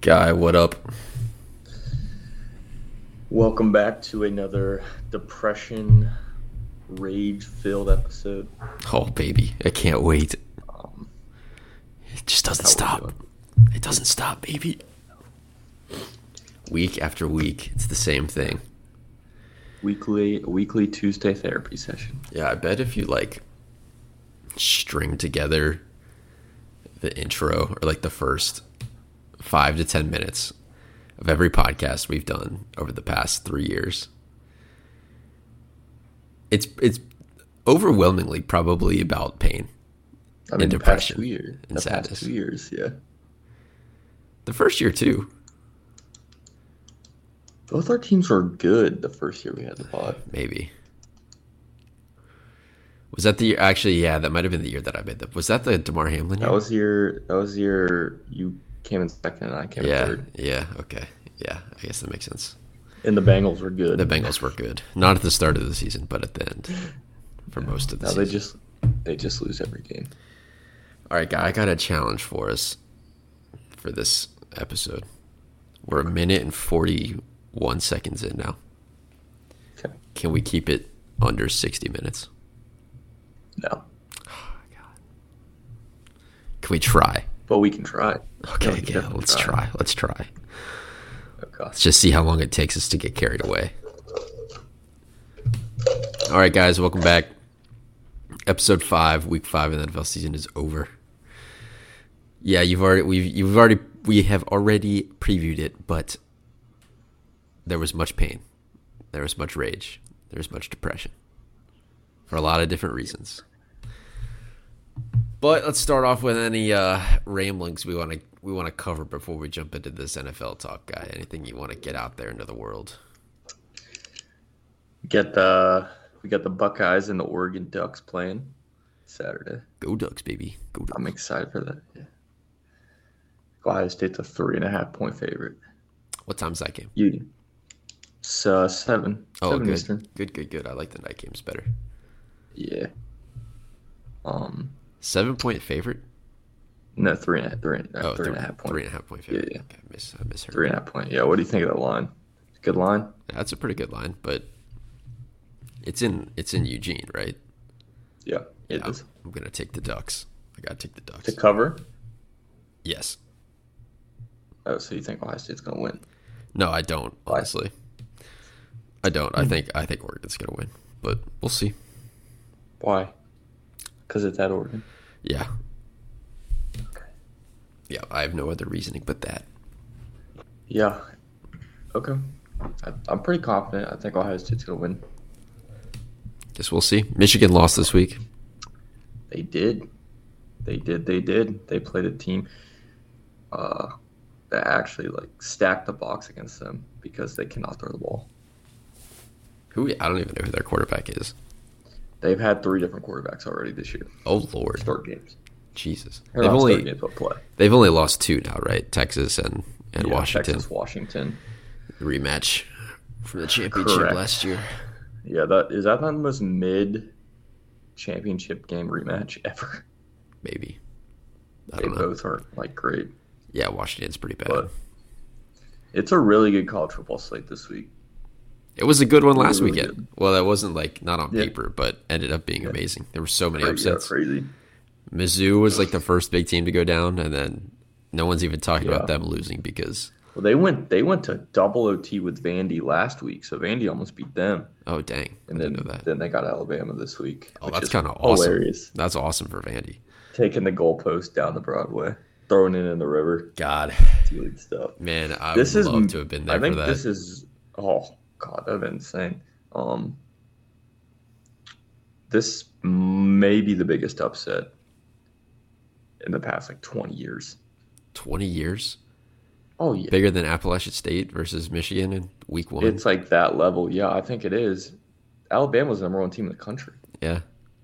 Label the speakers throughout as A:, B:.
A: Guy, what up?
B: Welcome back to another depression, rage-filled episode.
A: Oh, baby. I can't wait.
B: Um,
A: It just doesn't
B: that's how we're
A: stop. It doesn't stop, baby. Week after week, it's the same thing.
B: weekly Tuesday therapy session.
A: Yeah, I bet if you, string together the intro or, the first 5 to 10 minutes of every podcast we've done over the past 3 years, it's overwhelmingly probably about pain and depression and sadness.
B: Past 2 years, yeah.
A: The first year, too.
B: Both our teams were good the first year we had the pod.
A: Maybe. Was that the year? Actually, yeah, that might have been the year that I made them. Was that the DeMar Hamlin year?
B: That was your you came in second and I came in third.
A: Yeah, okay. Yeah, I guess that makes sense.
B: And the Bengals were good.
A: The Bengals were good. Not at the start of the season, but at the end for most of the season.
B: They just lose every game.
A: All right, guy, I got a challenge for us for this episode. We're a minute and 41 seconds in now.
B: Okay.
A: Can we keep it under 60 minutes?
B: No.
A: Oh, God. Can we try?
B: But we can try.
A: Okay, yeah, let's try. Let's try.
B: Okay.
A: Let's just see how long it takes us to get carried away. All right, guys, welcome back. Episode 5, week 5 of the NFL season is over. Yeah, we have already previewed it, but there was much pain. There was much rage. There was much depression for a lot of different reasons. But let's start off with any ramblings we want to cover before we jump into this NFL talk, guy. Anything you want to get out there into the world?
B: We got the Buckeyes and the Oregon Ducks playing Saturday.
A: Go Ducks, baby. Go Ducks.
B: I'm excited for that. Yeah. Ohio State's a 3.5-point favorite.
A: What time's that game?
B: It's 7.
A: Oh,
B: 7
A: good.
B: Eastern.
A: Good. I like the night games better.
B: Yeah.
A: 7-point favorite?
B: No, 3.5 point.
A: 3.5 point favorite.
B: Yeah.
A: Okay, I misheard.
B: 3.5 point. Yeah. What do you think of that line? Good line.
A: That's a pretty good line, but it's in Eugene, right?
B: Yeah, it is.
A: I'm gonna take the Ducks. I gotta take the Ducks.
B: To cover?
A: Yes.
B: Oh, so you think Ohio State's gonna win?
A: No, I don't.
B: Why?
A: Honestly, I don't. I think Oregon's gonna win, but we'll see.
B: Why? Because it's at Oregon.
A: Yeah.
B: Okay.
A: Yeah, I have no other reasoning but that.
B: Yeah. Okay. I'm pretty confident. I think Ohio State's gonna win.
A: Guess we'll see. Michigan lost this week.
B: They did. They played a team that actually stacked the box against them because they cannot throw the ball.
A: I don't even know who their quarterback is.
B: They've had 3 different quarterbacks already this year.
A: Oh Lord.
B: Start games.
A: Jesus.
B: They've
A: only lost 2 now, right? Texas and Washington.
B: Texas, Washington.
A: Rematch from the championship
B: Correct.
A: last year.
B: Yeah, that not the most mid-championship game rematch ever?
A: Maybe. I
B: They
A: don't know.
B: both aren't great.
A: Yeah, Washington's pretty bad.
B: But it's a really good college football slate this week.
A: It was a good one last
B: Really
A: weekend.
B: good.
A: Well, that wasn't not on
B: Yeah.
A: paper, but ended up being amazing. There were so many
B: Crazy,
A: upsets.
B: crazy.
A: Mizzou was the first big team to go down, and then no one's even talking
B: Yeah.
A: about them losing because
B: Well, they went to double OT with Vandy last week, so Vandy almost beat them.
A: oh dang,
B: And
A: I
B: then,
A: didn't know that.
B: then they got Alabama this week.
A: Oh,
B: which
A: that's
B: is
A: kind of awesome.
B: hilarious.
A: That's awesome for Vandy.
B: Taking the goalpost down to Broadway, throwing it in the river.
A: God,
B: It's good stuff.
A: man, I
B: This
A: would
B: is
A: love to have been there
B: I think
A: for that.
B: this is oh god, that'd been insane. This may be the biggest upset in the past 20 years.
A: 20 years,
B: Oh yeah,
A: bigger than Appalachian State versus Michigan in week 1.
B: it's that level. Yeah, I think it is. Alabama's the #1 team in the country,
A: Yeah,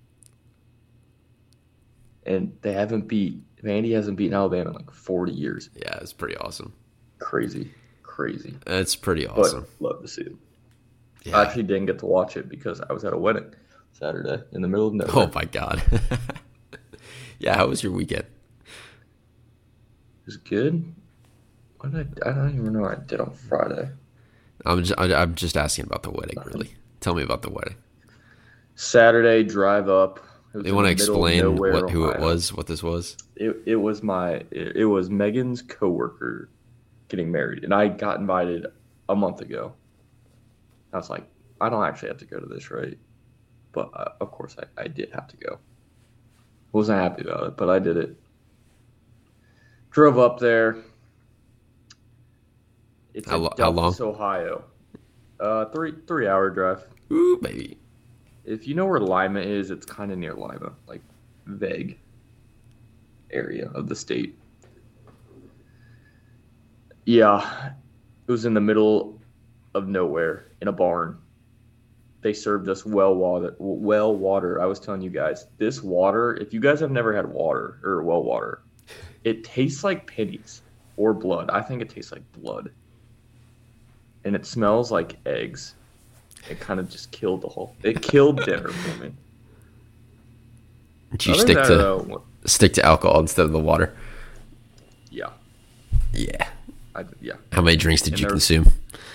B: and Vandy hasn't beaten Alabama in 40 years.
A: yeah, it's pretty awesome.
B: Crazy.
A: That's pretty awesome.
B: But love to see it.
A: Yeah.
B: I actually didn't get to watch it because I was at a wedding Saturday in the middle of nowhere.
A: Oh my god. Yeah, how was your weekend?
B: It was good. I don't even know what I did on Friday.
A: I'm just asking about the wedding, really. Tell me about the wedding.
B: Saturday, drive up. It was
A: You
B: in
A: want to
B: the middle of
A: explain
B: nowhere,
A: who it
B: Ohio.
A: was, what this was?
B: It was Megan's coworker getting married, and I got invited a month ago. I was like, I don't actually have to go to this, right? But of course, I did have to go. Wasn't happy about it, but I did it. Drove up there. It's
A: How
B: in
A: long?
B: Delphos, Ohio. 3 hour drive.
A: Ooh, baby.
B: If you know where Lima is, it's kind of near Lima, like vague area of the state. Yeah, it was in the middle of nowhere in a barn. They served us well water. I was telling you guys, this water, if you guys have never had water or well water, it tastes like pennies or blood. I think it tastes like blood. And it smells like eggs. It kind of just killed it killed dinner for me.
A: Did you
B: Other
A: stick
B: than
A: to
B: that, though,
A: stick to alcohol instead of the water?
B: yeah,
A: Yeah.
B: yeah.
A: How many drinks did
B: And
A: you
B: there was-
A: consume?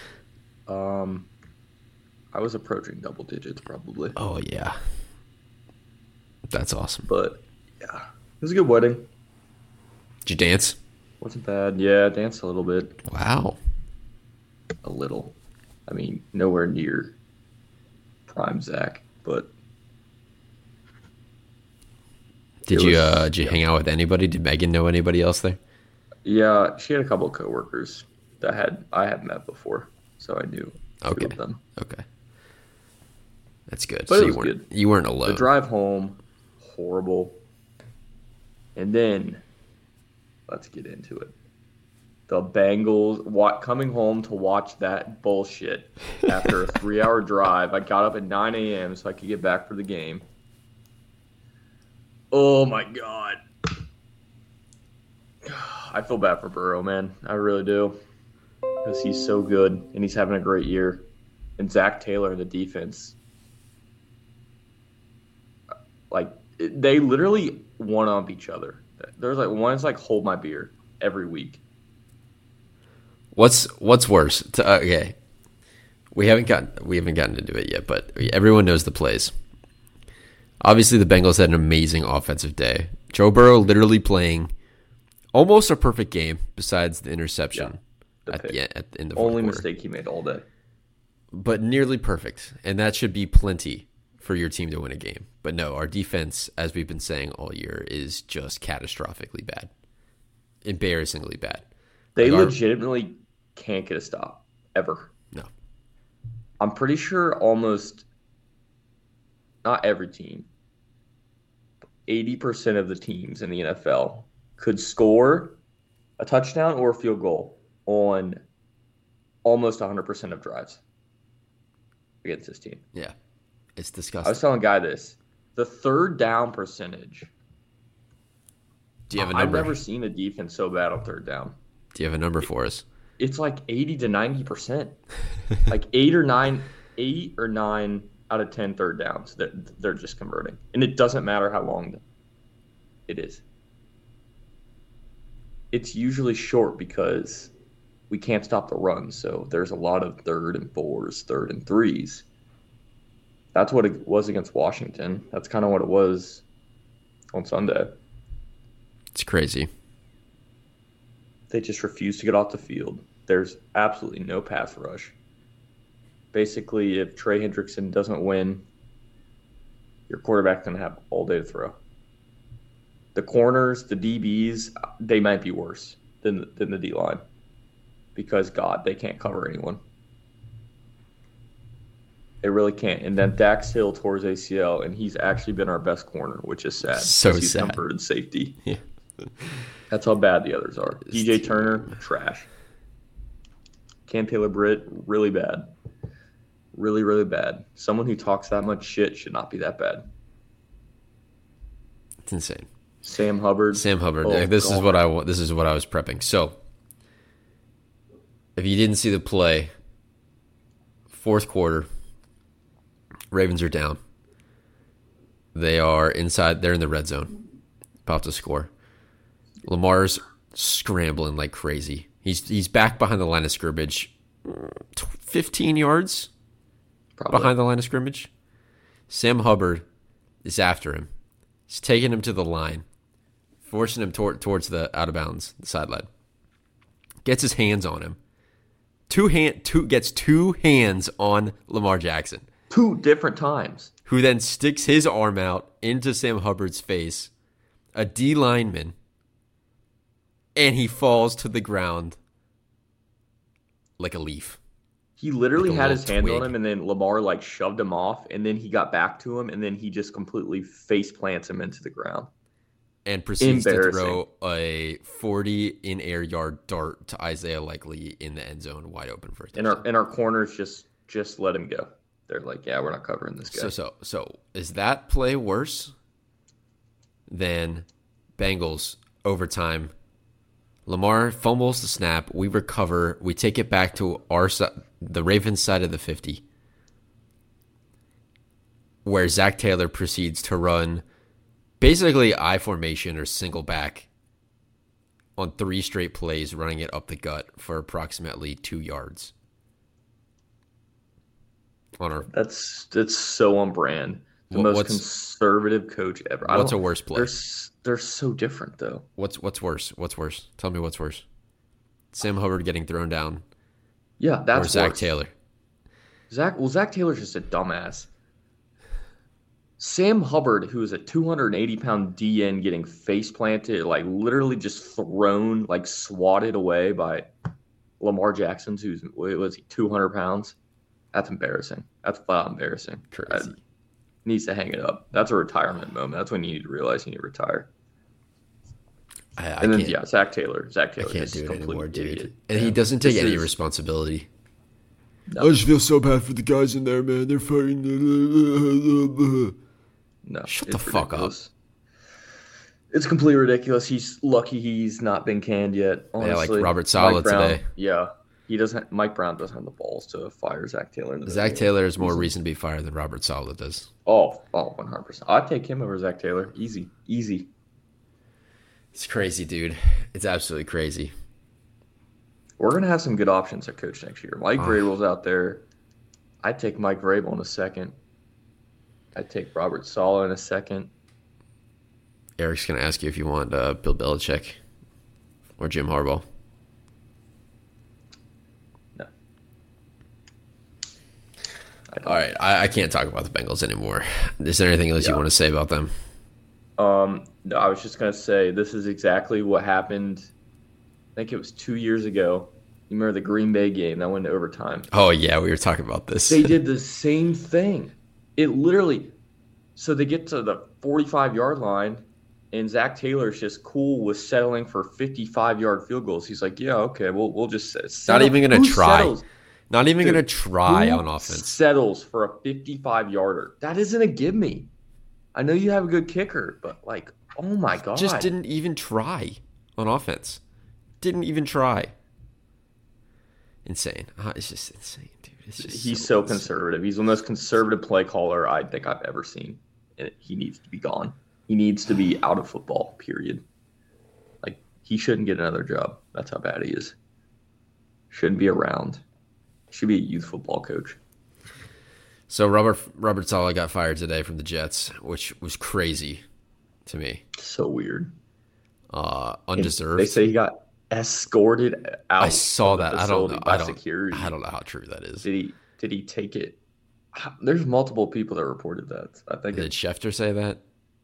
B: I was approaching double digits probably,
A: Oh yeah. That's awesome.
B: but yeah, it was a good wedding.
A: Did you dance?
B: Wasn't bad. Yeah, danced a little bit.
A: Wow.
B: A little. I mean, nowhere near prime Zach, but
A: Did
B: It
A: you
B: was-
A: did you
B: yeah.
A: hang out with anybody? Did Megan know anybody else there?
B: yeah, she had a couple of coworkers that I had met before, so I knew two
A: Okay.
B: of them.
A: Okay. That's good.
B: But
A: So
B: it was
A: weren't
B: good.
A: you weren't
B: The
A: alone.
B: drive home, horrible. And then, let's get into it. The Bengals, coming home to watch that bullshit after a 3 hour drive. I got up at 9 a.m. so I could get back for the game. Oh my God. I feel bad for Burrow, man. I really do. Because he's so good and he's having a great year. And Zach Taylor in the defense. Like, they literally one-up each other. There's like one's like hold my beer every week.
A: What's worse? Okay. We haven't gotten into it yet, but everyone knows the plays. Obviously, the Bengals had an amazing offensive day. Joe Burrow literally playing almost a perfect game, besides the interception
B: the
A: at
B: pick.
A: the end, in the fourth
B: Only
A: quarter.
B: mistake he made all day.
A: But nearly perfect, and that should be plenty for your team to win a game. But no, our defense, as we've been saying all year, is just catastrophically bad, embarrassingly bad.
B: They
A: Like our-
B: legitimately can't get a stop ever.
A: No.
B: I'm pretty sure almost not every team, 80% of the teams in the NFL could score a touchdown or a field goal on almost 100% of drives against this team.
A: Yeah, it's
B: I was
A: disgusting.
B: telling Guy this. The third down percentage.
A: Do you have a
B: I've
A: number?
B: never seen a defense so bad on third down.
A: Do you have a number for us?
B: It's like 80 to 90%. Like 8 or 9 out of 10 third downs that they're just converting. And it doesn't matter how long it is. It's usually short because we can't stop the run. So there's a lot of 3rd and 4s, 3rd and 3s. That's what it was against Washington. That's kind of what it was on Sunday.
A: It's crazy.
B: They just refuse to get off the field. There's absolutely no pass rush. Basically, if Trey Hendrickson doesn't win, your quarterback's going to have all day to throw. The corners, the DBs, they might be worse than the D-line because, God, they can't cover anyone. They really can't. And then Dax Hill tore his ACL, and he's actually been our best corner, which is sad.
A: So
B: 'cause he's
A: sad.
B: converted safety.
A: Yeah.
B: That's how bad the others are.
A: It's
B: DJ Turner, trash. Cam Taylor-Britt, really bad. Really, really bad. Someone who talks that much shit should not be that bad.
A: It's insane.
B: Sam Hubbard.
A: Sam Hubbard.
B: Oh,
A: This is
B: God.
A: what I was prepping. So, if you didn't see the play, fourth quarter, Ravens are down. They are inside. They're in the red zone, about to score. Lamar's scrambling like crazy. He's back behind the line of scrimmage, 15 yards
B: Probably.
A: behind the line of scrimmage. Sam Hubbard is after him. He's taking him to the line, forcing him towards the out of bounds, the sideline. Gets his hands on him. Gets two hands on Lamar Jackson.
B: 2 different times.
A: Who then sticks his arm out into Sam Hubbard's face, a D lineman, and he falls to the ground like a leaf.
B: He literally
A: Like a
B: had his
A: little
B: hand
A: twig.
B: on him, and then Lamar like shoved him off, and then he got back to him, and then he just completely face plants him into the ground.
A: And proceeds to
B: Embarrassing.
A: throw a 40 in air yard dart to Isaiah Likely in the end zone, wide open for a touchdown.
B: And our corners just let him go. They're like, yeah, we're not covering this guy.
A: So is that play worse than Bengals overtime? Lamar fumbles the snap. We recover. We take it back to our side, the Ravens side of the 50, where Zach Taylor proceeds to run basically I formation or single back on 3 straight plays, running it up the gut for approximately 2 yards. On our
B: That's so on brand. The most conservative coach ever.
A: What's a worse play?
B: They're so different though.
A: What's worse? What's worse? Tell me what's worse. Sam Hubbard getting thrown down,
B: Yeah, that's
A: or Zach
B: worse.
A: Taylor?
B: Zach Taylor's just a dumbass. Sam Hubbard, who is a 280-pound DN getting face planted, like literally just thrown, like swatted away by Lamar Jackson, who's, what was he, 200 pounds? That's embarrassing. That's flat embarrassing.
A: Crazy.
B: Needs to hang it up. That's a retirement moment. That's when you need to realize you need to retire.
A: I can't.
B: Zach Taylor.
A: I can't
B: just
A: do it
B: complete
A: anymore, dude.
B: idiot.
A: And he doesn't take
B: This
A: any
B: is-
A: responsibility.
B: No.
A: I just feel so bad for the guys in there, man. They're fighting.
B: No,
A: Shut
B: it's
A: the fuck up.
B: ridiculous. It's completely ridiculous. He's lucky he's not been canned yet. Honestly.
A: like Robert Saleh
B: Mike Brown,
A: today.
B: Yeah, he doesn't. Mike Brown doesn't have the balls to fire Zach Taylor. Into the
A: Zach
B: game.
A: Taylor has more reason to be fired than Robert Saleh does.
B: Oh, 100%. I'd take him over Zach Taylor. Easy.
A: It's crazy, dude. It's absolutely crazy.
B: We're gonna have some good options at coach next year. Mike Vrabel's out there. I'd take Mike Vrabel in a second. I'd take Robert Saleh in a second.
A: Eric's going to ask you if you want Bill Belichick or Jim Harbaugh.
B: No. I don't.
A: All right, I can't talk about the Bengals anymore. Is there anything else you
B: Yeah.
A: want to say about them?
B: No, I was just gonna say this is exactly what happened. I think it was 2 years ago. You remember the Green Bay game that went to overtime?
A: Oh, yeah, we were talking about this.
B: They did the same thing. It literally. So they get to the 45-yard line, and Zach Taylor's just cool with settling for 55-yard field goals. He's like, yeah, okay, we'll just settle.
A: Not even going to
B: Who
A: try.
B: settles?
A: Not even
B: Dude,
A: going to try
B: Who
A: on offense.
B: settles for a 55-yarder? That isn't a give me. I know you have a good kicker, but like, oh my god,
A: Just didn't even try on offense. Didn't even try. Insane. It's just insane, dude. It's just
B: He's so
A: insane.
B: conservative. He's the most conservative play caller I think I've ever seen. And he needs to be gone. He needs to be out of football, period. Like, he shouldn't get another job. That's how bad he is. Shouldn't be around. Should be a youth football coach.
A: So Robert Saleh got fired today from the Jets, which was crazy to me.
B: So weird.
A: Undeserved.
B: They say he got escorted out.
A: I saw
B: of the
A: that. I don't
B: facility
A: know.
B: by
A: I don't.
B: security.
A: I don't know how true that is.
B: Did he take it? There's multiple people that reported that. I think
A: Did Schefter say that?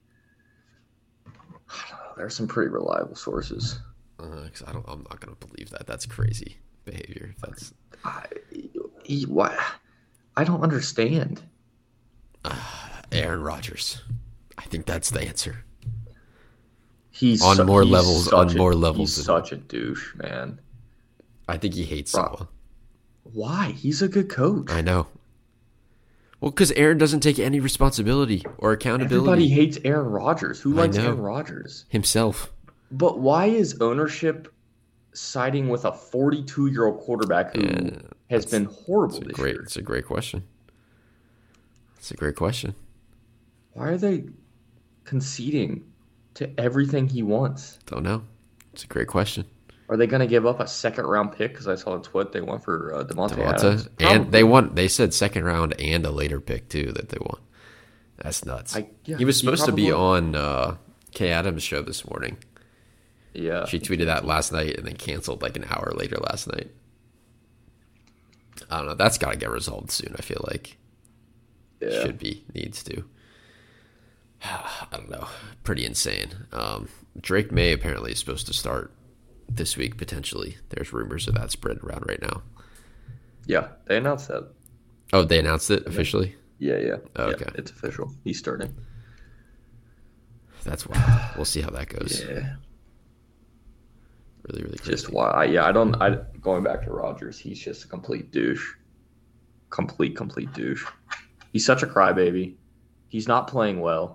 B: there's some pretty reliable sources.
A: 'Cause I'm not gonna believe that. That's crazy behavior. That's
B: What? I don't understand.
A: Aaron Rodgers. I think that's the answer.
B: He's
A: On more
B: he's
A: levels-
B: such
A: on
B: a-
A: more levels
B: He's
A: than-
B: such a douche, man.
A: I think he hates
B: Bro.
A: Saleh.
B: Why? He's a good coach.
A: I know. Well, because Aaron doesn't take any responsibility or accountability
B: Everybody hates Aaron Rodgers. Who likes
A: know.
B: Aaron Rodgers?
A: himself.
B: But why is ownership siding with a 42-year-old quarterback who has been horrible this year?
A: It's a great question. It's a great question.
B: Why are they conceding to everything he wants?
A: Don't know. It's a great question.
B: Are they going to give up a second round pick? Because I saw it's what they went for Devontae Adams.
A: And they won. They said second round and a later pick too that they won. That's nuts. He was supposed to be on Kay Adams' show this morning.
B: Yeah,
A: she tweeted that last night and then canceled like an hour later last night. I don't know. That's got to get resolved soon. I feel like needs to. I don't know. Pretty insane. Drake May apparently is supposed to start this week potentially. There's rumors of that spread around right now.
B: Yeah, they announced that.
A: Oh, they announced it officially?
B: Yeah.
A: Oh, okay.
B: Yeah, it's official. He's starting.
A: That's wild. We'll see how that goes.
B: Yeah.
A: Really, really crazy.
B: Just why? Going back to Rodgers, he's just a complete douche. Complete douche. He's such a crybaby. He's not playing well.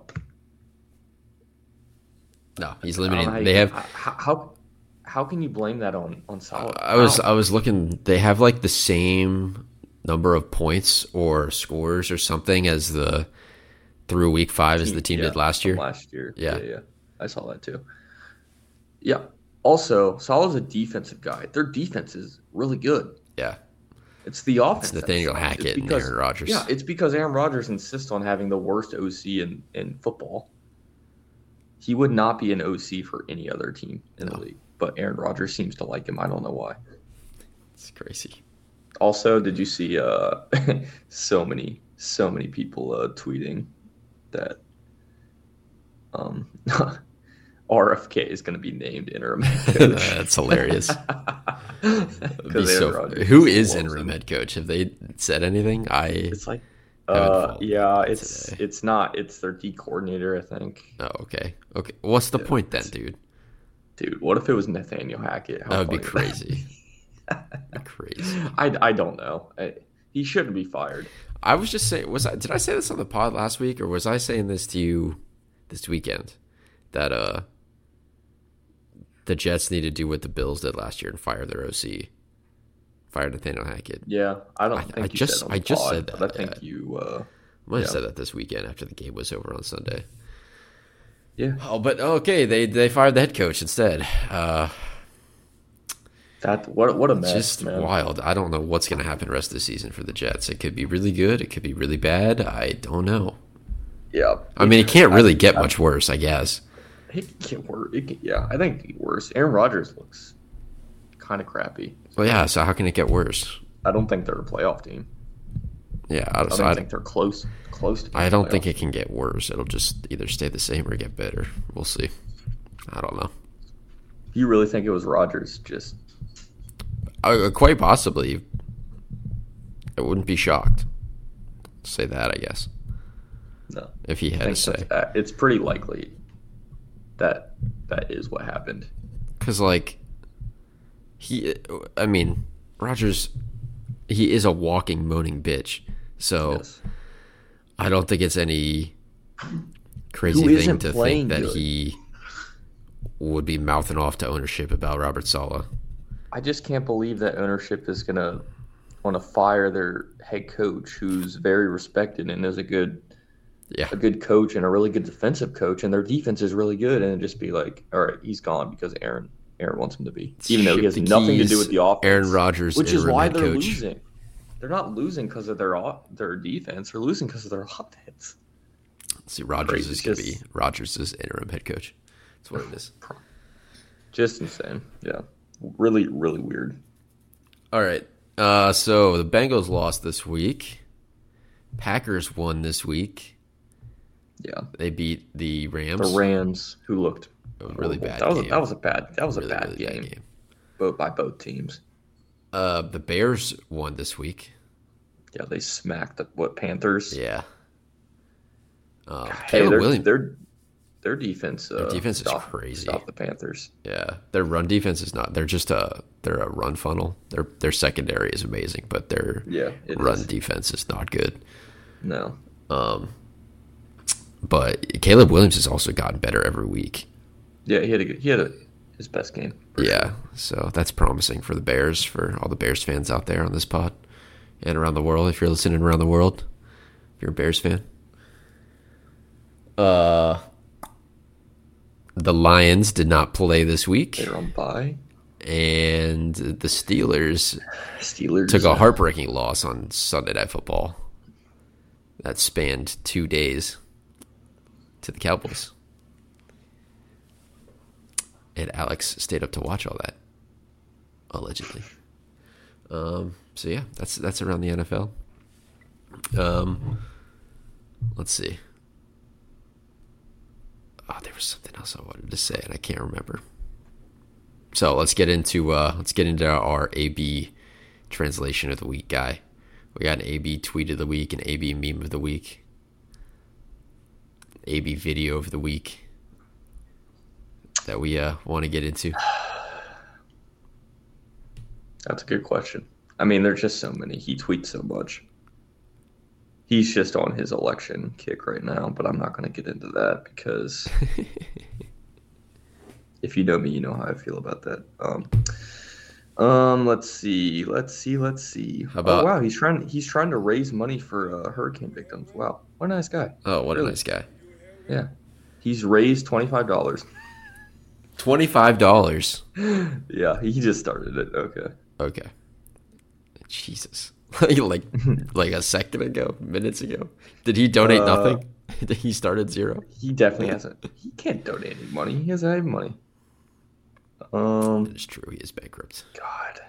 A: No, he's limiting. They have
B: how can you blame that on Salah?
A: I was looking. They have like the same number of points or scores or something as through week 5 as the team did last year.
B: Yeah. I saw that too. Yeah. Also, Salah's a defensive guy. Their defense is really good.
A: Yeah.
B: It's the offense.
A: It's Nathaniel Hackett and Aaron Rodgers.
B: Yeah, it's because Aaron Rodgers insists on having the worst OC in football. He would not be an OC for any other team in the league, but Aaron Rodgers seems to like him. I don't know why.
A: It's crazy.
B: Also, did you see so many people tweeting that RFK is going to be named interim head coach?
A: That's hilarious. Who is interim head coach? Have they said anything? It's not. It's their D coordinator, I think. Oh, okay. What's the point then, dude?
B: Dude, what if it was Nathaniel Hackett?
A: That would be crazy. Crazy.
B: I don't know. He shouldn't be fired.
A: I was just saying. Did I say this on the pod last week, or was I saying this to you this weekend? That the Jets need to do what the Bills did last year and fire their OC, fire Nathaniel Hackett.
B: Yeah, I think
A: I just said that.
B: I think you.
A: I might have said that this weekend after the game was over on Sunday.
B: Yeah.
A: Oh, but okay, they fired the head coach instead.
B: What a mess.
A: Just
B: man.
A: Wild. I don't know what's going to happen the rest of the season for the Jets. It could be really good. It could be really bad. I don't know.
B: Yeah.
A: I mean, it can't really get much worse, I guess.
B: It can get worse. I think it can get worse. Aaron Rodgers looks kind of crappy.
A: Well, yeah. So how can it get worse?
B: I don't think they're a playoff team.
A: Yeah,
B: I don't think they're close to.
A: I don't think it can get worse. It'll just either stay the same or get better. We'll see. I don't know.
B: You really think it was Rodgers? Just
A: quite possibly. I wouldn't be shocked. Say that, I guess.
B: No,
A: if he had to say,
B: it's pretty likely that is what happened.
A: Because Rodgers, he is a walking moaning bitch. So yes. I don't think it's any crazy thing to think that he would be mouthing off to ownership about Robert Saleh.
B: I just can't believe that ownership is going to want to fire their head coach, who's very respected and is a good coach and a really good defensive coach, and their defense is really good, and just be like, all right, he's gone because Aaron wants him to be, even though he has nothing to do with the offense.
A: Aaron Rodgers,
B: which is why they're losing. They're not losing because of their defense. They're losing because of their offense.
A: See, Rodgers is going to be Rodgers' interim head coach. That's what it is.
B: Just insane. Yeah. Really, really weird.
A: All right. So the Bengals lost this week. Packers won this week.
B: Yeah.
A: They beat the Rams.
B: The Rams, who looked
A: really bad.
B: That was a bad game. By both teams.
A: The Bears won this week.
B: Yeah, they smacked the Panthers.
A: Yeah.
B: Caleb Williams. Their defense.
A: Their defense is crazy.
B: Stop the Panthers.
A: Yeah, their run defense is not. They're just they're a run funnel. Their secondary is amazing, but their run defense is not good.
B: No.
A: But Caleb Williams has also gotten better every week.
B: Yeah, he had his best game.
A: Yeah, so that's promising for the Bears, for all the Bears fans out there on this pod and around the world. If you're listening around the world, if you're a Bears fan. The Lions did not play this week.
B: They're on bye.
A: And the Steelers
B: Steelers
A: took a heartbreaking loss on Sunday Night Football that spanned 2 days to the Cowboys. And Alex stayed up to watch all that, allegedly. So yeah, that's around the NFL. Let's see. Oh, there was something else I wanted to say and I can't remember. So let's get into our AB translation of the week, guy. We got an AB tweet of the week, an AB meme of the week, AB video of the week that we want to get into.
B: That's a good question. I mean, there's just so many. He tweets so much. He's just on his election kick right now, but I'm not going to get into that because if you know me, you know how I feel about that. Let's see.
A: How about?
B: Oh, wow, he's trying to raise money for hurricane victims. Wow, what a nice guy.
A: Oh, what
B: Really?
A: a nice guy.
B: Yeah, he's raised $25.
A: $25.
B: Yeah, he just started it.
A: Okay. Jesus. like a second ago, minutes ago. Did he donate nothing? He started zero.
B: He definitely hasn't. He can't donate any money. He doesn't have money.
A: That is true. He is bankrupt.
B: God,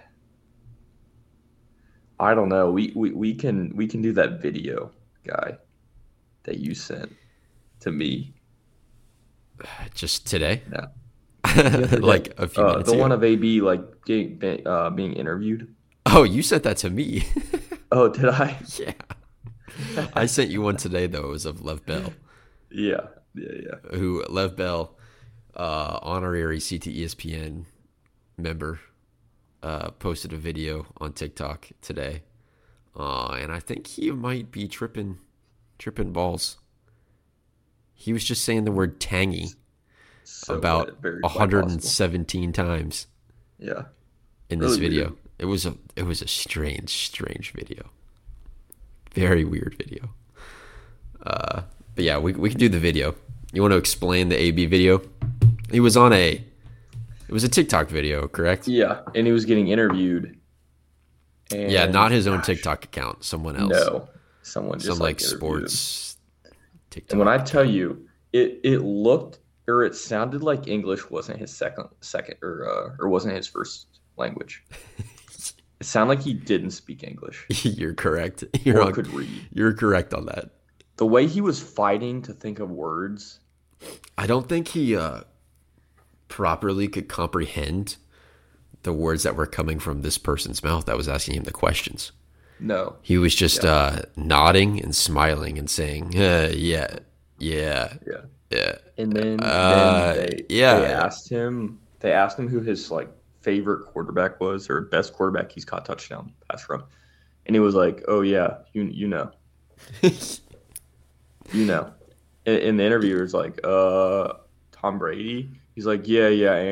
B: I don't know. We can do that video, guy, that you sent to me.
A: Just today?
B: No.
A: Like a few minutes
B: the
A: ago.
B: one of AB like being interviewed.
A: Oh, you sent that to me.
B: Oh, did I?
A: Yeah. I sent you one today, though. It was of Lev Bell.
B: Yeah.
A: Who, Lev Bell, honorary CTESPN member, posted a video on TikTok today. And I think he might be tripping balls. He was just saying the word tangy about 117 times.
B: Yeah.
A: In this
B: Really
A: video.
B: weird.
A: It was a strange video. Very weird video. But yeah, we can do the video. You want to explain the AB video? It was a TikTok video, correct?
B: Yeah, and he was getting interviewed. And
A: Yeah, not his own TikTok account, someone else.
B: No, someone just
A: Some like
B: interviewed him.
A: sports TikTok.
B: And when I tell you, it looked or it sounded like English wasn't his second or wasn't his first language. It sounded like he didn't speak English.
A: You're correct.
B: Or could read.
A: You're correct on that.
B: The way he was fighting to think of words.
A: I don't think he properly could comprehend the words that were coming from this person's mouth that was asking him the questions.
B: No.
A: He was just nodding and smiling and saying, yeah.
B: And then they asked him who his like favorite quarterback was or best quarterback he's caught touchdown pass from. And he was like, "Oh yeah, you know." You know. And the interviewer's like, Tom Brady? He's like, yeah.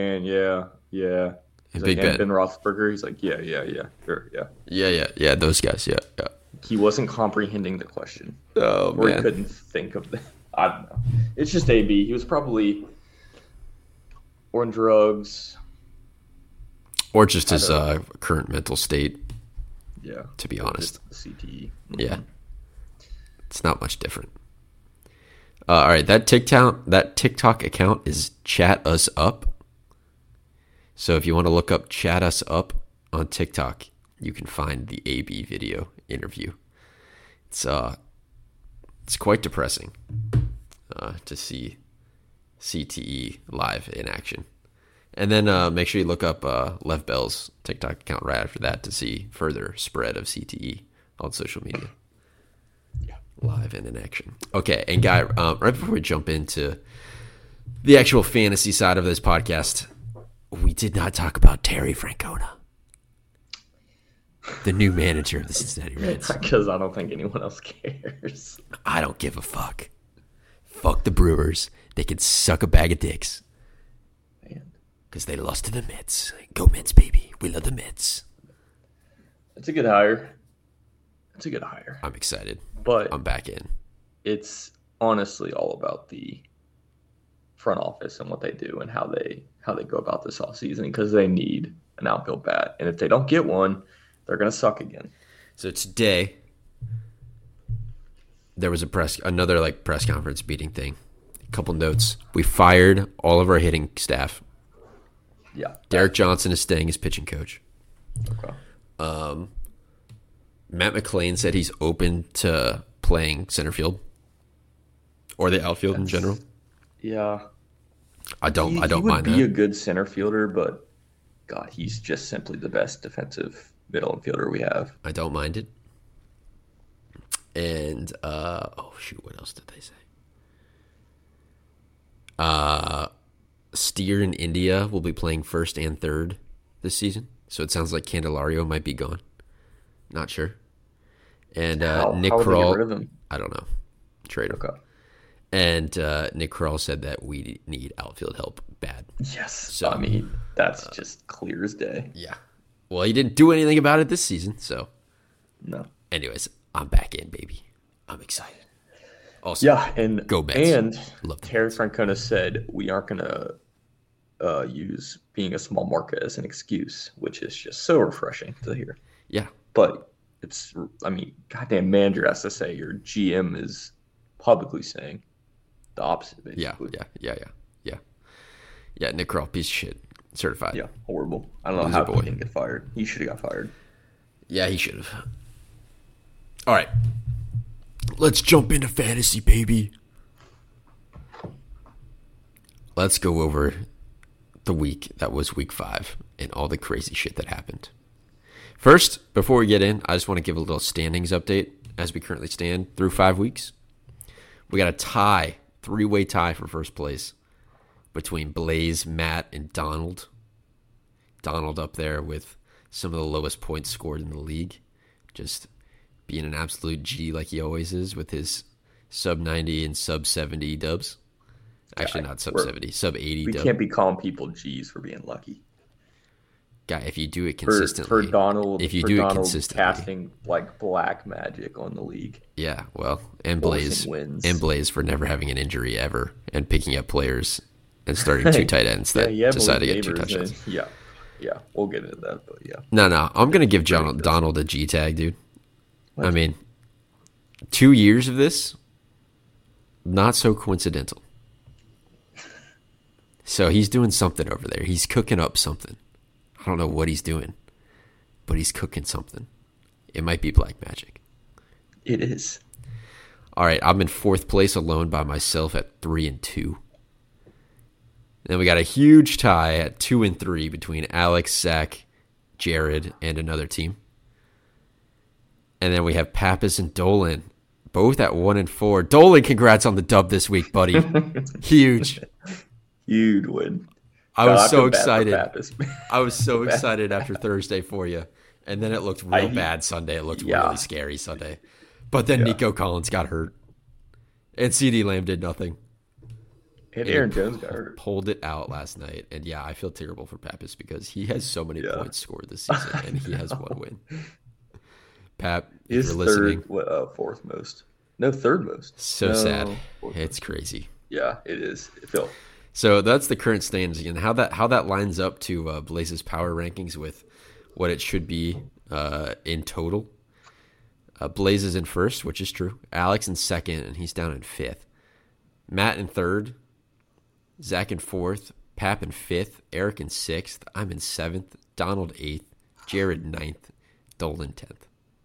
B: He's
A: Big
B: like,
A: Ben.
B: and Ben Roethlisberger? He's like, yeah, sure, yeah.
A: Yeah, those guys, yeah.
B: He wasn't comprehending the question.
A: Oh,
B: Or he
A: man.
B: couldn't think of the... I don't know. It's just AB. He was probably on drugs.
A: Or just his current mental state,
B: Yeah.
A: to be honest.
B: The CTE.
A: Yeah. It's not much different. All right, that TikTok account is Chat Us Up. So if you want to look up Chat Us Up on TikTok, you can find the AB video interview. It's quite depressing to see CTE live in action. And then make sure you look up Lev Bell's TikTok account right after that to see further spread of CTE on social media. Live and in action. Okay, and Guy, right before we jump into the actual fantasy side of this podcast, we did not talk about Terry Francona, the new manager of the Cincinnati Reds.
B: Because I don't think anyone else cares.
A: I don't give a fuck. Fuck the Brewers. They can suck a bag of dicks.
B: Man.
A: Because they lost to the Mets. Go Mets, baby. We love the Mets.
B: It's a good hire.
A: I'm excited.
B: But
A: I'm back in.
B: it's honestly all about the front office and what they do and how they go about this offseason because they need an outfield bat. And if they don't get one, they're going to suck again.
A: So today, there was another press conference meeting thing. A couple notes. We fired all of our hitting staff.
B: Yeah.
A: Derek Johnson is staying as pitching coach.
B: Okay.
A: Matt McClain said he's open to playing center field or the outfield in general.
B: Yeah.
A: I don't mind that.
B: He would be a good center fielder, but God, he's just simply the best defensive middle infielder we have.
A: I don't mind it. And what else did they say? Steer in India will be playing first and third this season. So it sounds like Candelario might be gone. Not sure. And Nick
B: Krall,
A: Krall,
B: get rid of him?
A: I don't know. Trade him.
B: Okay.
A: And Nick Krall said that we need outfield help bad.
B: Yes.
A: So,
B: I mean, that's just clear as day.
A: Yeah. Well, he didn't do anything about it this season, so.
B: No.
A: Anyways, I'm back in, baby. I'm excited. Also,
B: yeah, and
A: go Mets.
B: And
A: Love the
B: Terry
A: Mets.
B: Francona said we aren't going to use being a small market as an excuse, which is just so refreshing to hear.
A: Yeah.
B: But it's, I mean, goddamn manager has to say your GM is publicly saying the opposite, basically.
A: Yeah, Nick Krall, piece of shit. Certified.
B: Yeah, horrible. I don't know
A: Loser
B: how
A: boy.
B: he didn't get fired. He should have got fired.
A: Yeah, he should have. All right. Let's jump into fantasy, baby. Let's go over the week that was week 5 and all the crazy shit that happened. First, before we get in, I just want to give a little standings update as we currently stand through 5 weeks. We got a tie, 3-way tie for first place between Blaze, Matt, and Donald. Donald up there with some of the lowest points scored in the league. Just being an absolute G like he always is with his sub 90 and sub 70 dubs. Actually, not sub 70, sub 80
B: We
A: dub.
B: can't be calling people G's for being lucky.
A: Guy, if you do it consistently.
B: For Donald,
A: if you
B: for
A: do
B: Donald
A: it consistently.
B: casting like black magic on the league.
A: Yeah, well, and Blaze.
B: Wins.
A: And Blaze for never having an injury ever and picking up players and starting 2 tight ends that decide to get 2 touchdowns.
B: Yeah, we'll get into that, but yeah.
A: No, I'm going to give Donald a G tag, dude. What? I mean, 2 years of this, not so coincidental. So he's doing something over there. He's cooking up something. I don't know what he's doing, but he's cooking something. It might be black magic.
B: It is.
A: All right, I'm in 4th place alone by myself at 3-2. Then we got a huge tie at 2-3 between Alex, Zach, Jared, and another team. And then we have Pappas and Dolan, both at 1-4. Dolan, congrats on the dub this week, buddy. Huge.
B: Huge win.
A: I was so excited. I was so excited after Thursday for you. And then it looked real bad Sunday. It looked really scary Sunday. But then Nico Collins got hurt. And CeeDee Lamb did nothing.
B: And Aaron Jones got hurt.
A: Pulled it out last night. And yeah, I feel terrible for Pappas because he has so many points scored this season. And he has 1 win. Pap, if you're listening.
B: 4th most. No, 3rd most.
A: So sad. It's crazy.
B: Yeah, it is.
A: So that's the current standings again. How that lines up to Blaze's power rankings with what it should be in total. Blaze is in 1st, which is true. Alex in 2nd, and he's down in 5th. Matt in 3rd. Zach in 4th. Pap in 5th. Eric in 6th. I'm in 7th. Donald 8th. Jared 9th. Dolan 10th.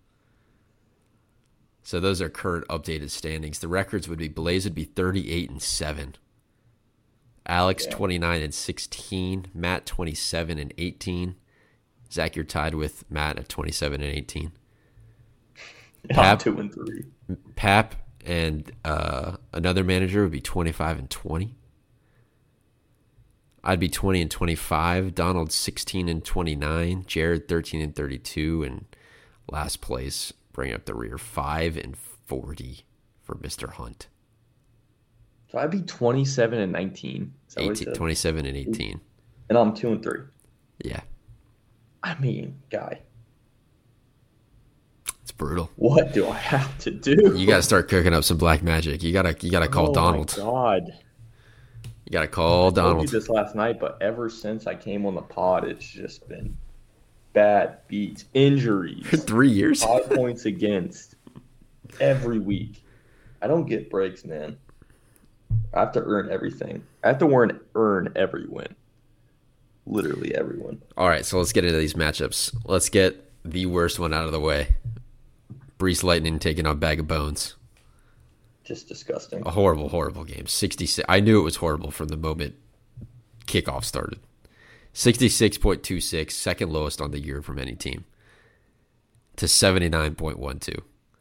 A: So those are current updated standings. The records would be Blaze would be 38-7. Alex 29-16, Matt 27-18. Zach, you're tied with Matt at 27-18.
B: Pap 2-3.
A: Pap and another manager would be 25-20. I'd be 20-25. Donald 16-29. Jared 13-32, and last place, bring up the rear, 5-40 for Mr. Hunt.
B: So I'd be 27-19.
A: 27-18.
B: And I'm 2-3.
A: Yeah.
B: I mean, guy.
A: It's brutal.
B: What do I have to do?
A: You gotta start cooking up some black magic. You gotta call Donald.
B: Oh my God.
A: You got to call
B: I told you
A: Donald.
B: this last night, but ever since I came on the pod, it's just been bad beats, injuries,
A: 3 years.
B: 5 points against every week. I don't get breaks, man. I have to earn everything. I have to earn every win. Literally every win.
A: All right, so let's get into these matchups. Let's get the worst one out of the way. Brees Lightning taking on Bag of Bones.
B: Just disgusting.
A: A horrible, horrible game. 66. I knew it was horrible from the moment kickoff started. 66.26, second lowest on the year from any team, to 79.12.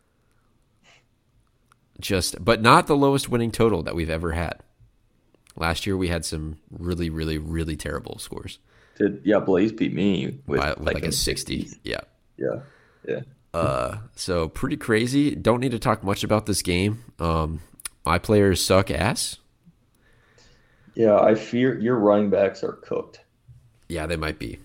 A: But not the lowest winning total that we've ever had. Last year we had some really, really, really terrible scores.
B: Blaze beat me with
A: like a 60. 60s.
B: Yeah.
A: So pretty crazy. Don't need to talk much about this game. My players suck ass.
B: Yeah, I fear your running backs are cooked.
A: Yeah, they might be.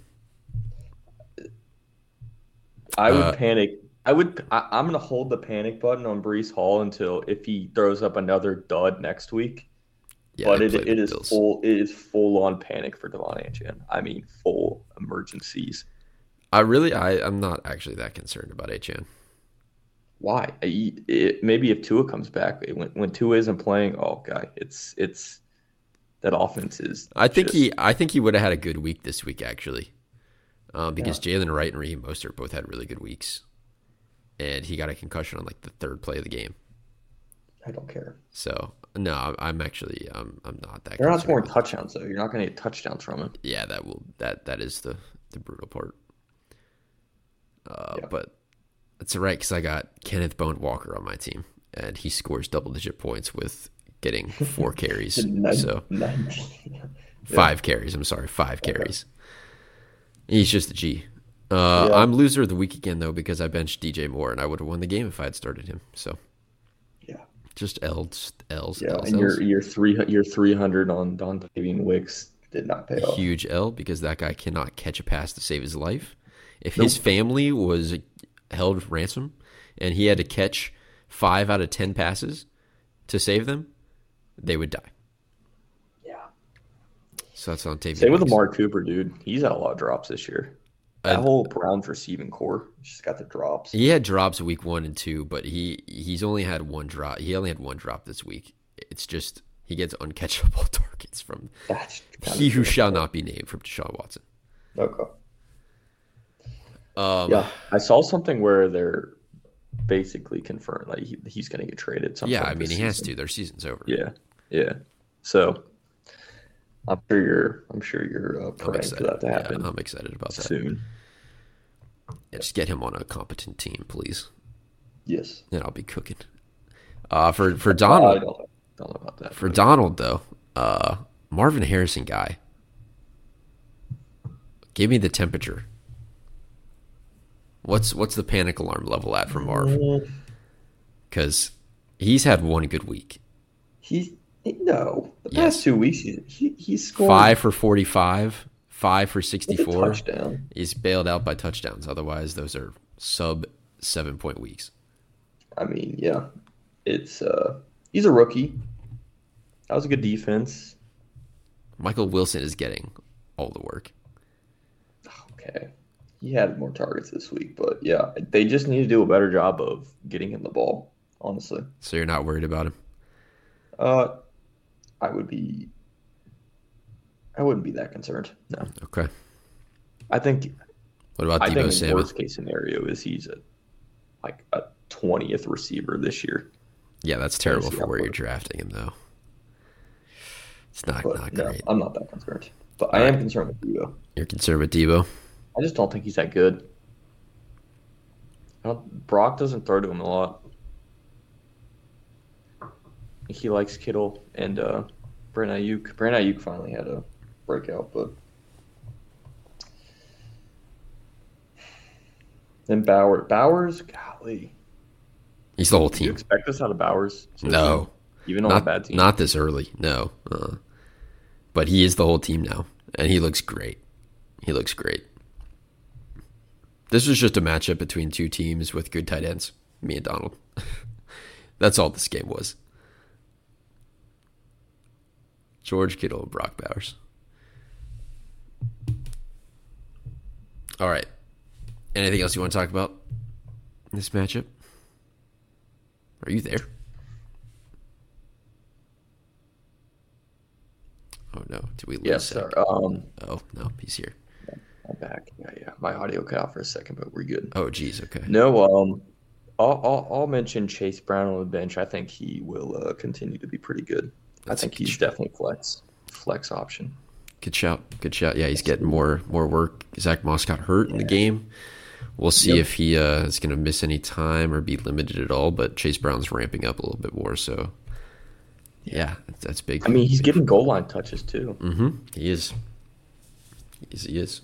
B: I would panic. I'm going to hold the panic button on Breece Hall until if he throws up another dud next week. Yeah, but it is full on panic for Devon Achane. I mean, full emergencies.
A: I'm not actually that concerned about Achane.
B: Why? Maybe if Tua comes back, when Tua isn't playing, it's that offense is.
A: I think he would have had a good week this week actually, because Jalen Wright and Raheem Mostert both had really good weeks, and he got a concussion on like the third play of the game.
B: I don't care.
A: So no, I'm actually I'm not that.
B: They're not scoring touchdowns though. You're not going to get touchdowns from him.
A: Yeah, that is the brutal part. But it's all right because I got Kenneth Bone Walker on my team, and he scores double-digit points with getting 4 carries. So 5 carries. I'm sorry, 5 carries. He's just a G. I'm loser of the week again though because I benched DJ Moore, and I would have won the game if I had started him. So
B: yeah,
A: just L's.
B: Yeah, L's. And your 300 on Dontavian Wicks did not pay off.
A: Huge L because that guy cannot catch a pass to save his life. If his family was held ransom and he had to catch 5 out of 10 passes to save them, they would die.
B: Yeah.
A: So that's on tape.
B: Same with Amari Cooper, dude. He's had a lot of drops this year. That whole Browns receiving core just got the drops.
A: He had drops week 1 and 2, but he's only had 1 drop. He only had 1 drop this week. It's just he gets uncatchable targets from he who shall not be named from Deshaun Watson.
B: Okay. I saw something where they're basically confirmed like he's going to get traded.
A: Yeah, I mean he has to. Their season's over.
B: Yeah. So I'm sure you're praying for that to happen.
A: Yeah, I'm excited about that
B: soon.
A: Yeah, just get him on a competent team, please.
B: Yes,
A: and I'll be cooking. For Donald,
B: I don't know about that.
A: For Donald though, Marvin Harrison guy, give me the temperature. What's the panic alarm level at for Marv? Because he's had 1 good week.
B: The past 2 weeks he's scored
A: 5 for 45, 5 for 64.
B: Touchdown.
A: He's bailed out by touchdowns. Otherwise, those are sub 7-point weeks.
B: I mean, yeah, it's he's a rookie. That was a good defense.
A: Michael Wilson is getting all the work.
B: Okay. He had more targets this week, but yeah, they just need to do a better job of getting him the ball, honestly.
A: So you're not worried about him?
B: I wouldn't be that concerned. No.
A: Okay.
B: I think.
A: What about Deebo Samuel?
B: The worst case scenario is he's a 20th receiver this year.
A: Yeah, that's terrible for where you're drafting him, though. It's not great.
B: No, I'm not that concerned, but I am concerned with Deebo. You're
A: concerned with Deebo?
B: I just don't think he's that good. Brock doesn't throw to him a lot. He likes Kittle and Brandon Ayuk. Brandon Ayuk finally had a breakout, but then Bowers, golly.
A: He's the whole team.
B: Do you expect this out of Bowers?
A: No.
B: Even on a bad team?
A: Not this early, no. But he is the whole team now, and he looks great. This was just a matchup between 2 teams with good tight ends, me and Donald. That's all this game was. George Kittle and Brock Bowers. All right. Anything else you want to talk about in this matchup? Are you there? Oh, no. Did we lose?
B: Yes, sir.
A: Oh, no. He's here.
B: I'm back. Yeah. My audio cut out for a second, but we're good.
A: Oh, geez. Okay.
B: No, I'll mention Chase Brown on the bench. I think he will continue to be pretty good. I think he's definitely flex option.
A: Good shout. Yeah, he's getting more work. Zach Moss got hurt in the game. We'll see if he is going to miss any time or be limited at all, but Chase Brown's ramping up a little bit more, so yeah, that's big.
B: I mean, he's getting goal line touches too.
A: Mm-hmm. He is. He is.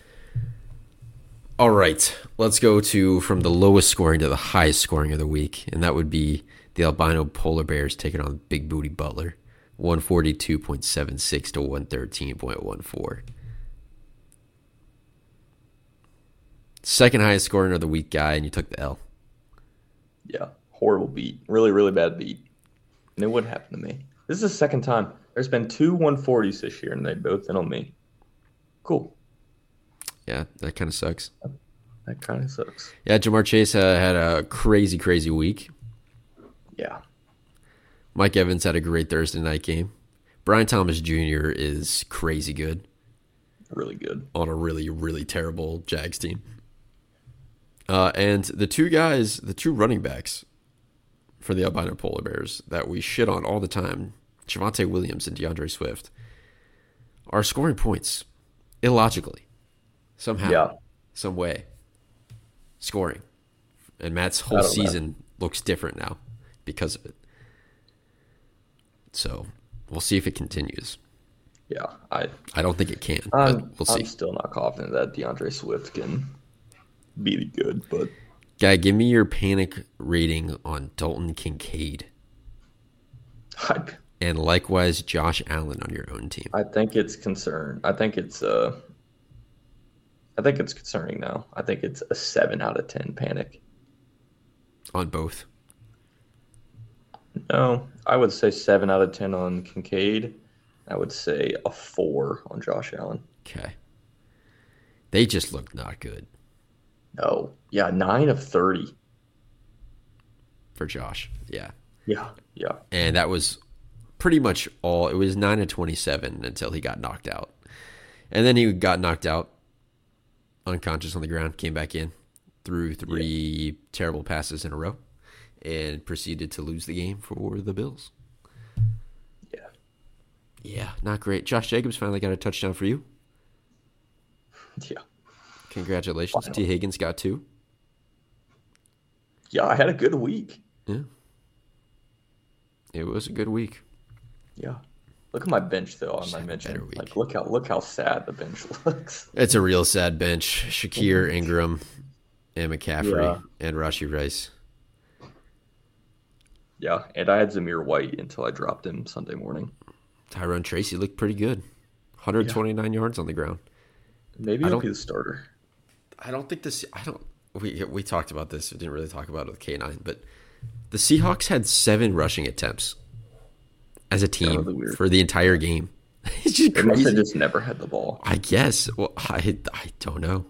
A: All right, let's go from the lowest scoring to the highest scoring of the week, and that would be the albino polar bears taking on Big Booty Butler, 142.76 to 113.14. Second highest scoring of the week guy, and you took the L.
B: Yeah, horrible beat. Really, really bad beat. And it wouldn't happen to me. This is the second time. There's been 2 140s this year, and they both end on me. Cool.
A: Yeah, that kind of sucks.
B: That kind of sucks.
A: Yeah, Jamar Chase had a crazy, crazy week.
B: Yeah.
A: Mike Evans had a great Thursday night game. Brian Thomas Jr. is crazy good.
B: Really good.
A: On a really, really terrible Jags team. And the two running backs for the albino polar bears that we shit on all the time, Javonte Williams and DeAndre Swift, are scoring points illogically. Somehow, some way, scoring. And Matt's whole season looks different now because of it. So we'll see if it continues.
B: Yeah, I
A: don't think it can, but we'll see.
B: I'm still not confident that DeAndre Swift can be good, but
A: Guy, give me your panic rating on Dalton Kincaid. And likewise Josh Allen on your own team.
B: I think it's concern. I think it's concerning now. I think it's a 7 out of 10 panic.
A: On both?
B: No, I would say 7 out of 10 on Kincaid. I would say a 4 on Josh Allen.
A: Okay. They just look not good.
B: No. Yeah, 9 of 30.
A: For Josh, yeah.
B: Yeah.
A: And that was pretty much all. It was 9 of 27 until he got knocked out. And then he got knocked out, unconscious on the ground, came back in, threw 3 terrible passes in a row, and proceeded to lose the game for the Bills. Yeah, not great. Josh Jacobs finally got a touchdown for you.
B: Yeah.
A: Congratulations. T. Higgins got 2.
B: Yeah, I had a good week.
A: Yeah. It was a good week.
B: Yeah. Look at my bench though on my mention. Like look how sad the bench looks.
A: It's a real sad bench. Shakir, Ingram, and McCaffrey and Rashee Rice.
B: Yeah, and I had Zamir White until I dropped him Sunday morning.
A: Tyrone Tracy looked pretty good. 129 yards on the ground.
B: Maybe he'll be the starter.
A: I don't think this. We talked about this. We didn't really talk about it with K9, but the Seahawks had 7 rushing attempts as a team for the entire game. It's just crazy. They must
B: have just never had the ball.
A: I guess. Well, I don't know.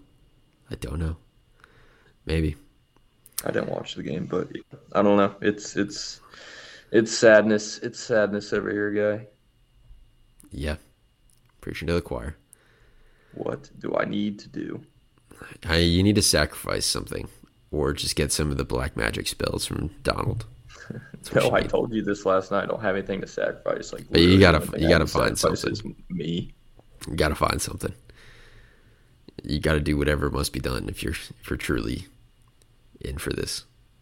A: Maybe.
B: I didn't watch the game, but I don't know. It's sadness. It's sadness over here, guy.
A: Yeah. Preaching to the choir.
B: What do I need to do?
A: You need to sacrifice something, or just get some of the black magic spells from Donald.
B: No, I told you this last night. I don't have anything to sacrifice.
A: But you gotta find something.
B: Me.
A: You gotta find something. You gotta do whatever must be done if you're truly in for this.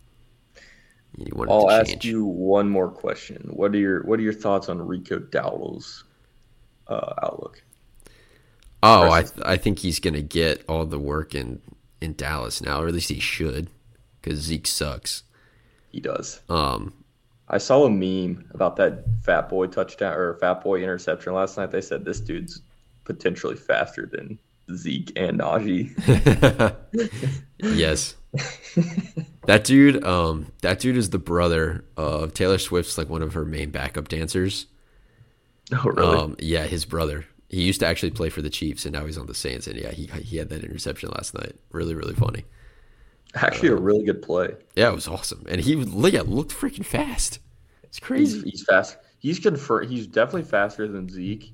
B: I'll ask you one more question. What are your thoughts on Rico Dowdle's outlook?
A: Oh, I think he's going to get all the work in Dallas now, or at least he should, because Zeke sucks.
B: He does. I saw a meme about that Fat Boy touchdown or Fat Boy interception last night. They said this dude's potentially faster than Zeke and Najee.
A: Yes. That dude is the brother of Taylor Swift's, like, one of her main backup dancers.
B: Oh, really?
A: Yeah, his brother. He used to actually play for the Chiefs, and now he's on the Saints. And yeah, he had that interception last night. Really, really funny.
B: Actually, a really good play.
A: Yeah, it was awesome, and he looked freaking fast. It's crazy.
B: He's fast. He's confirmed. He's definitely faster than Zeke.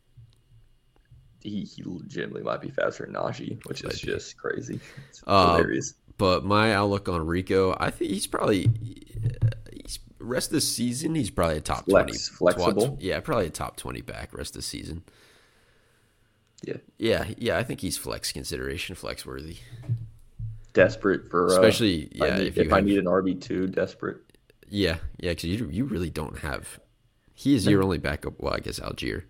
B: He legitimately might be faster than Najee, which is just crazy. It's hilarious.
A: But my outlook on Rico, I think he's rest of the season. He's probably a top 20,
B: flexible.
A: Yeah, probably a top 20 back rest of the season.
B: Yeah.
A: I think he's flex consideration, flex worthy.
B: Desperate for
A: especially
B: if I need an RB2, desperate.
A: Yeah, because you really don't have. He is your only backup. Well, I guess Algier.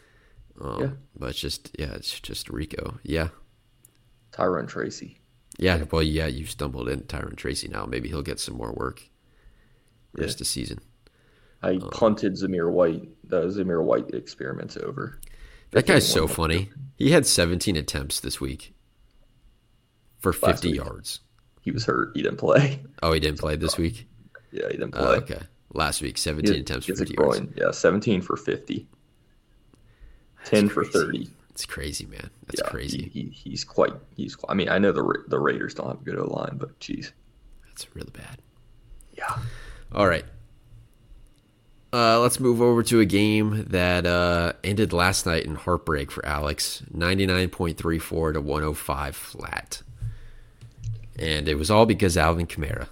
A: But it's just Rico. Yeah.
B: Tyrone Tracy.
A: Yeah, well, you stumbled into Tyrone Tracy now. Maybe he'll get some more work rest of the season.
B: I punted Zamir White. The Zamir White experiment's over.
A: That guy's so funny. He had 17 attempts this week for 50 yards.
B: He was hurt. He didn't play.
A: Oh, he didn't play this week?
B: Yeah, he didn't play.
A: Okay. Last week, 17 attempts for 50 yards.
B: Yeah, 17 for 50. 10 for 30.
A: It's crazy, man. That's crazy.
B: He's quite. I mean, I know the Raiders don't have a good O-line, but geez,
A: that's really bad.
B: Yeah.
A: All right. Let's move over to a game that ended last night in heartbreak for Alex. 99.34 to 105 flat, and it was all because Alvin Kamara.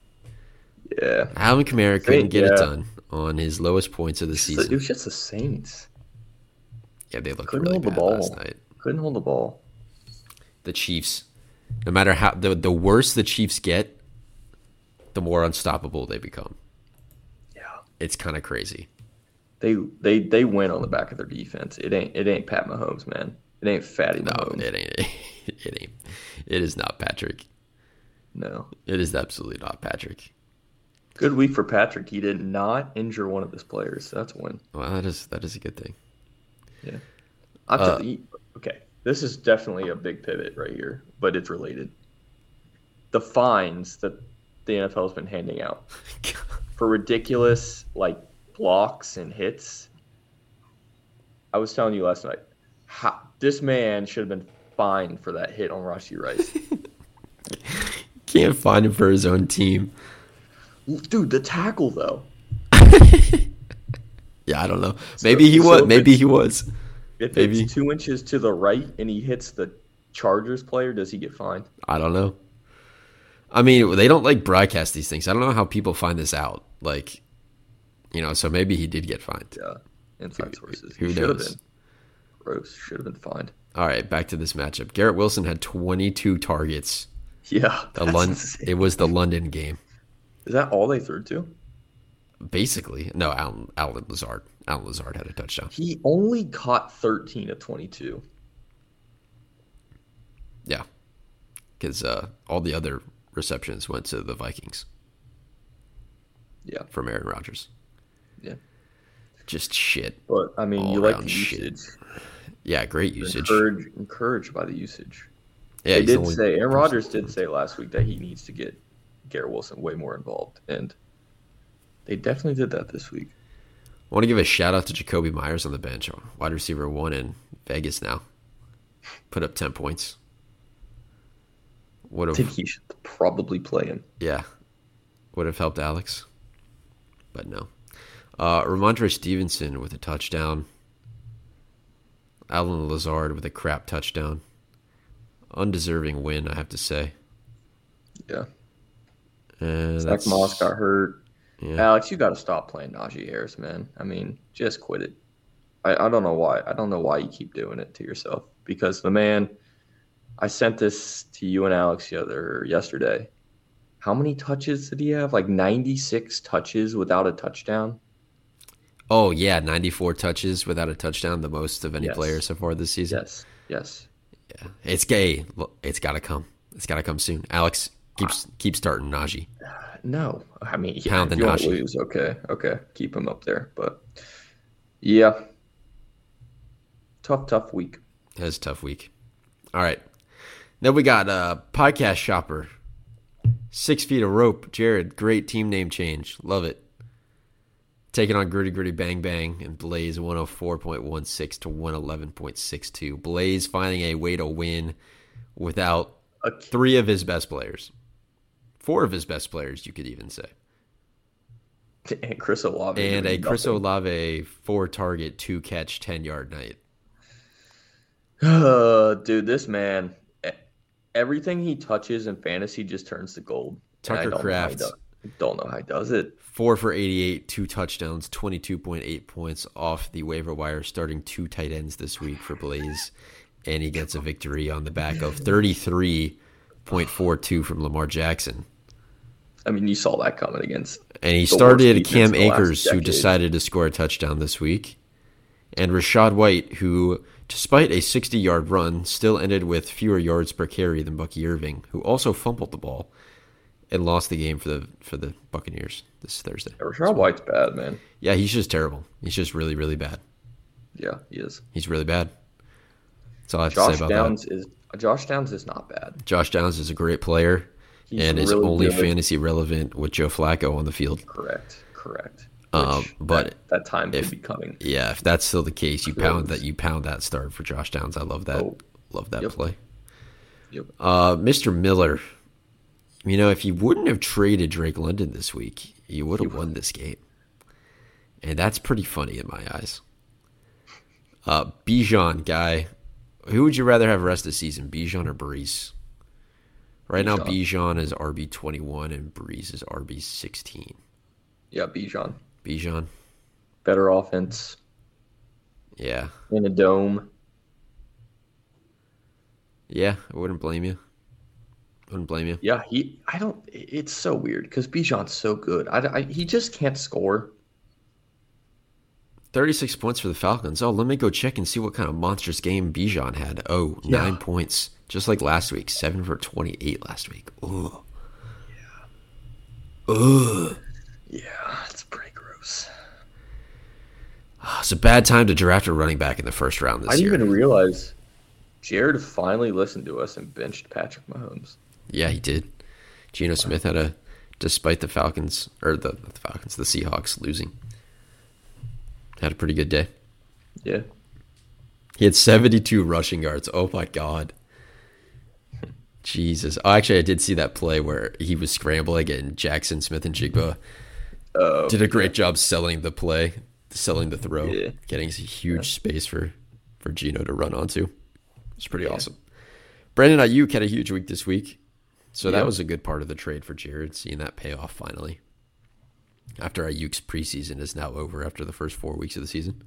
B: Yeah.
A: Alvin Kamara couldn't get it done on his lowest points of the season.
B: It was just the Saints.
A: Yeah, they looked
B: Couldn't
A: really
B: hold the
A: bad
B: ball
A: last night.
B: Couldn't hold the ball.
A: The Chiefs, no matter how the worse the Chiefs get, the more unstoppable they become.
B: Yeah,
A: it's kind of crazy.
B: They win on the back of their defense. It ain't Pat Mahomes, man. It ain't Fatty Mahomes.
A: No, it ain't. It is not Patrick.
B: No,
A: it is absolutely not Patrick.
B: Good week for Patrick. He did not injure one of his players. So that's a win.
A: Well, that is a good thing.
B: Yeah. Okay, this is definitely a big pivot right here, but it's related. The fines that the NFL has been handing out for ridiculous blocks and hits. I was telling you last night, this man should have been fined for that hit on Rashee Rice.
A: Can't find him for his own team.
B: Dude, the tackle though.
A: Yeah, I don't know. Maybe he was. Maybe he was.
B: If it's 2 inches to the right and he hits the Chargers player, does he get fined?
A: I don't know. I mean, they don't broadcast these things. I don't know how people find this out. So maybe he did get fined.
B: Yeah, inside sources.
A: Who
B: should
A: knows?
B: Have been. Gross. Should have been fined.
A: All right, back to this matchup. Garrett Wilson had 22 targets.
B: Yeah,
A: it was the London game.
B: Is that all they threw to?
A: Basically. No, Alan Lazard. Alan Lazard had a touchdown.
B: He only caught 13 of 22.
A: Yeah. Because all the other receptions went to the Vikings.
B: Yeah.
A: From Aaron Rodgers.
B: Yeah.
A: Just shit.
B: But, I mean, you like the usage.
A: Yeah, great usage.
B: Encouraged by the usage.
A: Yeah,
B: Aaron Rodgers did say last week that he needs to get Garrett Wilson way more involved, and they definitely did that this week.
A: I want to give a shout out to Jacoby Myers on the bench, wide receiver 1 in Vegas now. Put up 10 points.
B: I think he should probably play him.
A: Yeah. Would have helped Alex. But no. Ramondre Stevenson with a touchdown. Alan Lazard with a crap touchdown. Undeserving win, I have to say.
B: Yeah. Zach Moss got hurt. Yeah. Alex, you got to stop playing Najee Harris, man. I mean, just quit it. I don't know why. I don't know why you keep doing it to yourself. Because the man, I sent this to you and Alex yesterday. How many touches did he have? 96 touches without a touchdown?
A: Oh, yeah, 94 touches without a touchdown, the most of any player so far this season.
B: Yes.
A: Yeah, it's gay. It's got to come. It's got to come soon. Alex, keep starting Najee.
B: No, I mean,
A: pound the Najee.
B: Lose, okay, keep him up there. But yeah, tough week.
A: That was a tough week. All right, then we got Podcast Shopper, 6 feet of rope. Jared, great team name change, love it. taking on Gritty Gritty Bang Bang and Blaze 104.16 to 111.62. Blaze finding a way to win without 3 of his best players. 4 of his best players, you could even say.
B: And Chris Olave.
A: And a Chris Olave 4-target, 2-catch, 10-yard night.
B: Dude, this man, everything he touches in fantasy just turns to gold.
A: Tucker Kraft.
B: Don't know how he does it.
A: 4 for 88, 2 touchdowns, 22.8 points off the waiver wire, starting 2 tight ends this week for Blaze. And he gets a victory on the back of 33.42 from Lamar Jackson.
B: I mean, you saw that coming against.
A: And he started Cam Akers, who decided to score a touchdown this week. And Rachaad White, who, despite a 60-yard run, still ended with fewer yards per carry than Bucky Irving, who also fumbled the ball and lost the game for the Buccaneers this Thursday.
B: Yeah, Rachaad White's bad, man.
A: Yeah, he's just terrible. He's just really, really bad.
B: Yeah, he is.
A: He's really bad. That's all I have to say about that.
B: Josh Downs is not bad.
A: Josh Downs is a great player. And is only fantasy relevant with Joe Flacco on the field.
B: Correct.
A: But
B: that time could be coming.
A: Yeah, if that's still the case, you pound that start for Josh Downs. I love that. Love that play.
B: Yep.
A: Mr. Miller, if you wouldn't have traded Drake London this week, you would have won this game. And that's pretty funny in my eyes. Bijan, guy, who would you rather have rest of the season, Bijan or Brees? Right now, Bijan is RB21 and Brees is RB16.
B: Yeah, Bijan. Better offense.
A: Yeah.
B: In a dome.
A: Yeah, I wouldn't blame you.
B: Yeah, it's so weird because Bijan's so good. He just can't score.
A: 36 points for the Falcons. Oh, let me go check and see what kind of monstrous game Bijan had. 9 points. Just like last week, 7 for 28 last week. Ugh.
B: Yeah. Ugh. Yeah, it's pretty gross.
A: It's a bad time to draft a running back in the first round this year.
B: I didn't even realize Jared finally listened to us and benched Patrick Mahomes.
A: Yeah, he did. Geno Smith despite the Falcons, or the Seahawks losing, had a pretty good day.
B: Yeah.
A: He had 72 rushing yards. Oh, my God. Jesus. Oh, actually, I did see that play where he was scrambling and Jackson Smith and Jigba did a great job selling the play, selling the throw, getting a huge space for Geno to run onto. It's pretty awesome. Brandon Ayuk had a huge week this week. So that was a good part of the trade for Jared, seeing that pay off finally. After Ayuk's preseason is now over after the first 4 weeks of the season.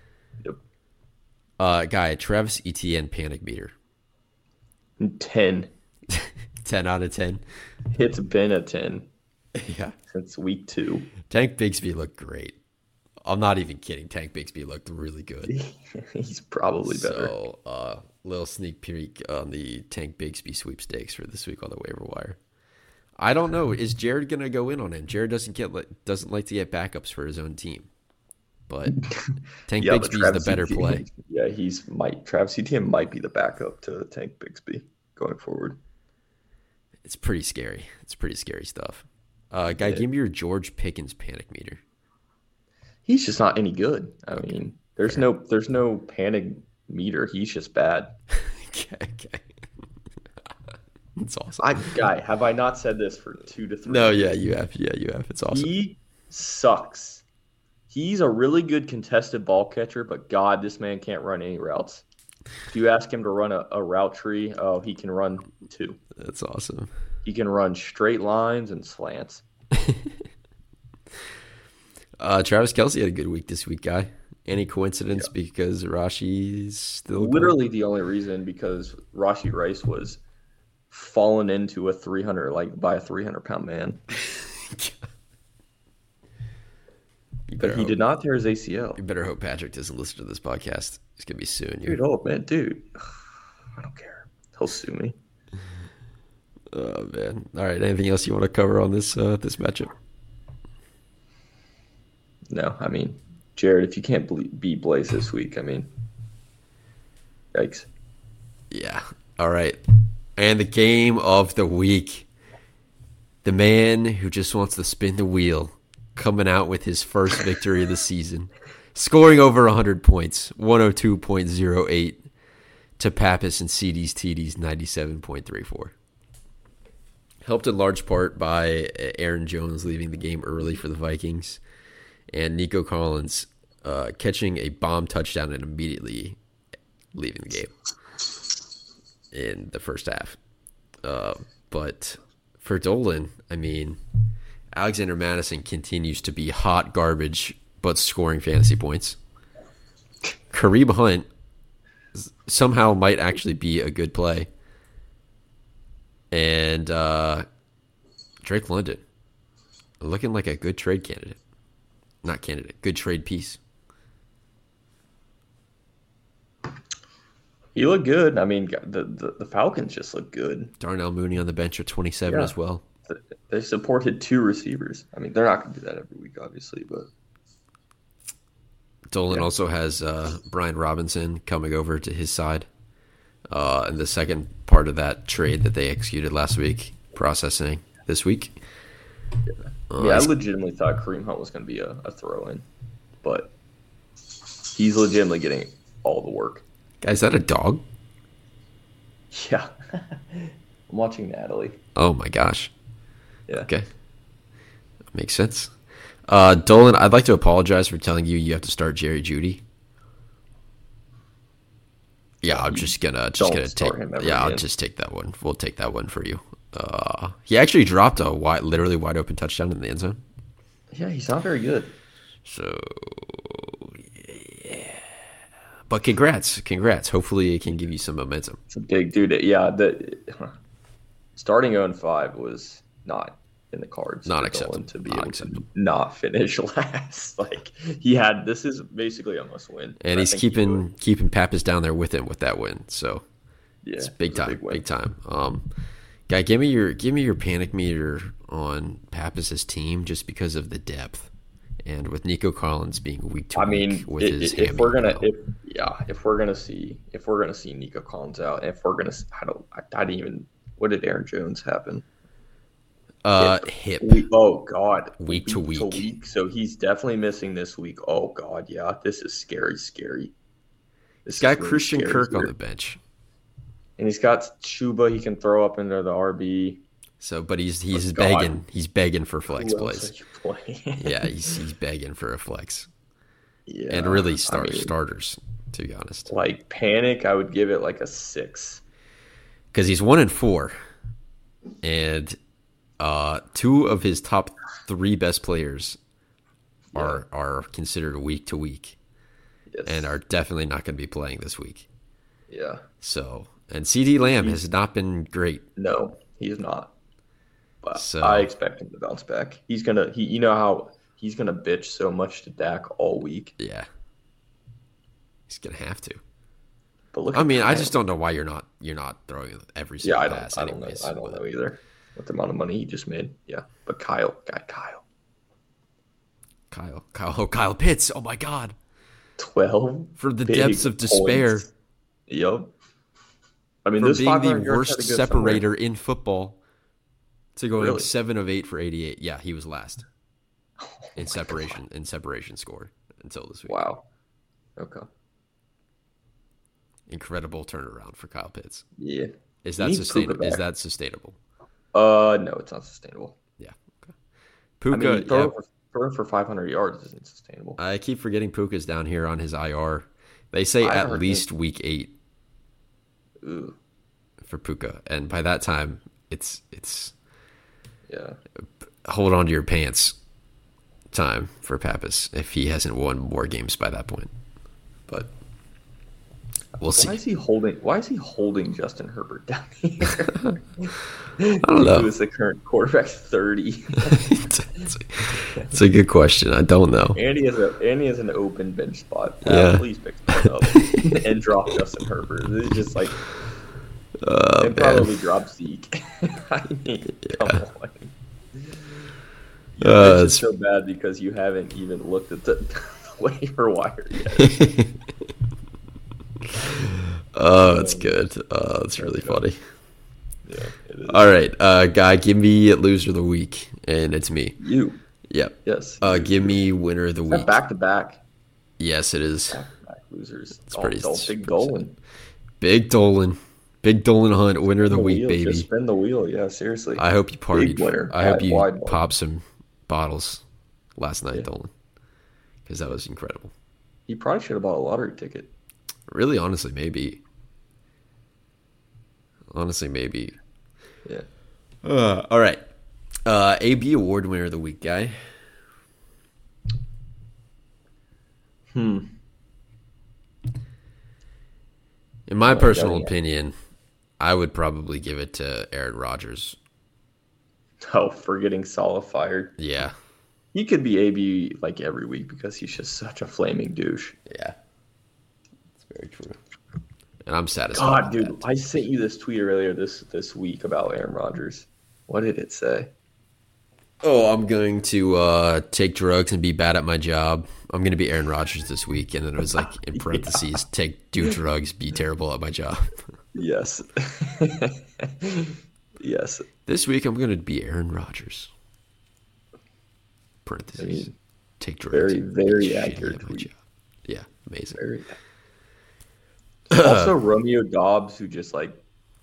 B: Yep.
A: Guy, Travis Etienne panic meter.
B: 10.
A: 10 out of 10.
B: It's been a 10.
A: Yeah.
B: Since week 2.
A: Tank Bigsby looked great. I'm not even kidding. Tank Bigsby looked really good.
B: He's probably better.
A: So, little sneak peek on the Tank Bigsby sweepstakes for this week on the waiver wire. I don't know. Is Jared going to go in on him? Jared doesn't like to get backups for his own team. But Tank Bigsby's the better play.
B: Yeah, Travis Etienne might be the backup to Tank Bigsby going forward.
A: It's pretty scary. It's pretty scary stuff. Give me your George Pickens panic meter.
B: He's just not any good. I mean, there's no panic meter. He's just bad.
A: Okay. That's awesome.
B: Have I not said this for 2 to 3
A: No,
B: years?
A: yeah, you have. Yeah, you have. It's awesome.
B: He sucks. He's a really good contested ball catcher, but God, this man can't run any routes. If you ask him to run a route tree, he can run 2.
A: That's awesome.
B: He can run straight lines and slants.
A: Travis Kelce had a good week this week, guy. Any coincidence because Rashi's still
B: literally the only reason because Rashee Rice was fallen into by a 300-pound man. But he did not tear his ACL.
A: You better hope Patrick doesn't listen to this podcast. It's gonna be suing you.
B: Dude. I don't care. He'll sue me.
A: Oh man. All right. Anything else you want to cover on this matchup?
B: No, I mean, Jared, if you can't beat Blaze this week, I mean, yikes.
A: Yeah. All right. And the game of the week. The man who just wants to spin the wheel. coming out with his first victory of the season, scoring over 100 points, 102.08 to Pappas and CD's TD's 97.34. Helped in large part by Aaron Jones leaving the game early for the Vikings and Nico Collins catching a bomb touchdown and immediately leaving the game in the first half. But for Dolan, I mean, Alexander Madison continues to be hot garbage, but scoring fantasy points. Kareem Hunt somehow might actually be a good play. And Drake London looking like a good trade candidate. Not candidate, good trade piece.
B: He looked good. I mean, the Falcons just look good.
A: Darnell Mooney on the bench at 27 as well.
B: They supported 2 receivers. I mean, they're not going to do that every week, obviously, but
A: Dolan also has Brian Robinson coming over to his side. And the second part of that trade that they executed last week, processing this week.
B: I legitimately thought Kareem Hunt was going to be a throw-in, but he's legitimately getting all the work.
A: Guys, is that a dog?
B: Yeah. I'm watching Natalie.
A: Oh, my gosh.
B: Yeah.
A: Okay. Makes sense. Dolan, I'd like to apologize for telling you have to start Jerry Jeudy. Yeah, I'm just gonna take. Yeah, I'll just take that one. We'll take that one for you. He actually dropped a literally wide open touchdown in the end zone.
B: Yeah, he's not very good.
A: So, yeah. But congrats. Hopefully, it can give you some momentum.
B: It's a big dude. Yeah, starting 0-5 was not in the cards.
A: Not acceptable.
B: To be able to not finish last. Like this is basically a must win.
A: And he's keeping Pappas down there with him with that win. So
B: yeah,
A: it's big time. Guy, give me your panic meter on Pappas' team just because of the depth. And with Nico Collins being week to week with his hammy.
B: If we're gonna see Nico Collins out, if we're gonna, I didn't even. What did Aaron Jones happen?
A: Hip.
B: Oh God,
A: week to week.
B: So he's definitely missing this week. Oh God, yeah, this is scary.
A: This got really Christian Kirk on the bench,
B: and he's got Chuba. He can throw up into the RB.
A: So, but he's begging. He's begging for flex plays.
B: Play?
A: Yeah, he's begging for a flex.
B: Yeah,
A: and really starters. To be honest,
B: like panic, I would give it like a 6
A: because he's 1-4, and 2 of his top 3 best players are considered week to week, and are definitely not going to be playing this week.
B: Yeah.
A: So, and CD Lamb has not been great.
B: No, he's not. But I expect him to bounce back. He's gonna. You know how he's gonna bitch so much to Dak all week.
A: Yeah. He's gonna have to.
B: But look.
A: I just don't know why you're not throwing every single pass.
B: I don't know either. With the amount of money he just made, yeah. But Kyle.
A: Kyle Pitts. Oh my God.
B: 12
A: for the depths of despair.
B: Points. Yep. I mean,
A: for being the worst separator in football to going 7 of 8 for 88. Yeah, he was last in separation score until this week.
B: Wow. Okay.
A: Incredible turnaround for Kyle Pitts.
B: Yeah.
A: Is that sustainable?
B: No, it's not sustainable.
A: Yeah. Okay. Puka,
B: throwing for 500 yards isn't sustainable.
A: I keep forgetting Puka's down here on his IR. They say at least week 8.
B: Ooh.
A: For Puka, and by that time, it's
B: yeah.
A: Hold on to your pants time for Pappas if he hasn't won more games by that point. But we'll see.
B: Why is he holding Justin Herbert down here?
A: I don't know.
B: Who is the current quarterback? 30.
A: It's a good question. I don't know.
B: And he has an open bench spot. Please pick that up and drop Justin Herbert. It's just like and probably drop Zeke. I mean, come on. It's so bad because you haven't even looked at the waiver wire yet.
A: Oh, it's good. Oh, it's really funny.
B: Yeah, it is.
A: All right, Guy, give me loser of the week, and it's me.
B: You.
A: Yep.
B: Yes.
A: Give me winner of the week.
B: Back to back.
A: Yes, it is.
B: Back losers.
A: It's pretty.
B: Big Dolan.
A: Big Dolan. Big Dolan Hunt, winner of the week,
B: wheel.
A: baby.
B: Just spin the wheel. Yeah, seriously.
A: I hope you partied.
B: Big winner.
A: I hope you popped some bottles last night, Dolan, because that was incredible.
B: He probably should have bought a lottery ticket.
A: Really, honestly, maybe. Yeah. All right. AB award winner of the week, guy.
B: In
A: my personal opinion, I would probably give it to Aaron Rodgers.
B: Oh, for getting Saleh fired.
A: Yeah.
B: He could be AB like every week because he's just such a flaming douche.
A: Yeah. That's very true. And I'm satisfied.
B: God, dude, I sent you this tweet earlier this week about Aaron Rodgers. What did it say?
A: Oh, I'm going to take drugs and be bad at my job. I'm going to be Aaron Rodgers this week. And then it was like in parentheses, do drugs, be terrible at my job.
B: Yes. Yes.
A: This week I'm going to be Aaron Rodgers. Parentheses. Take drugs.
B: Very, very accurate tweet.
A: Yeah, amazing.
B: Very. Also, Romeo Dobbs, who just like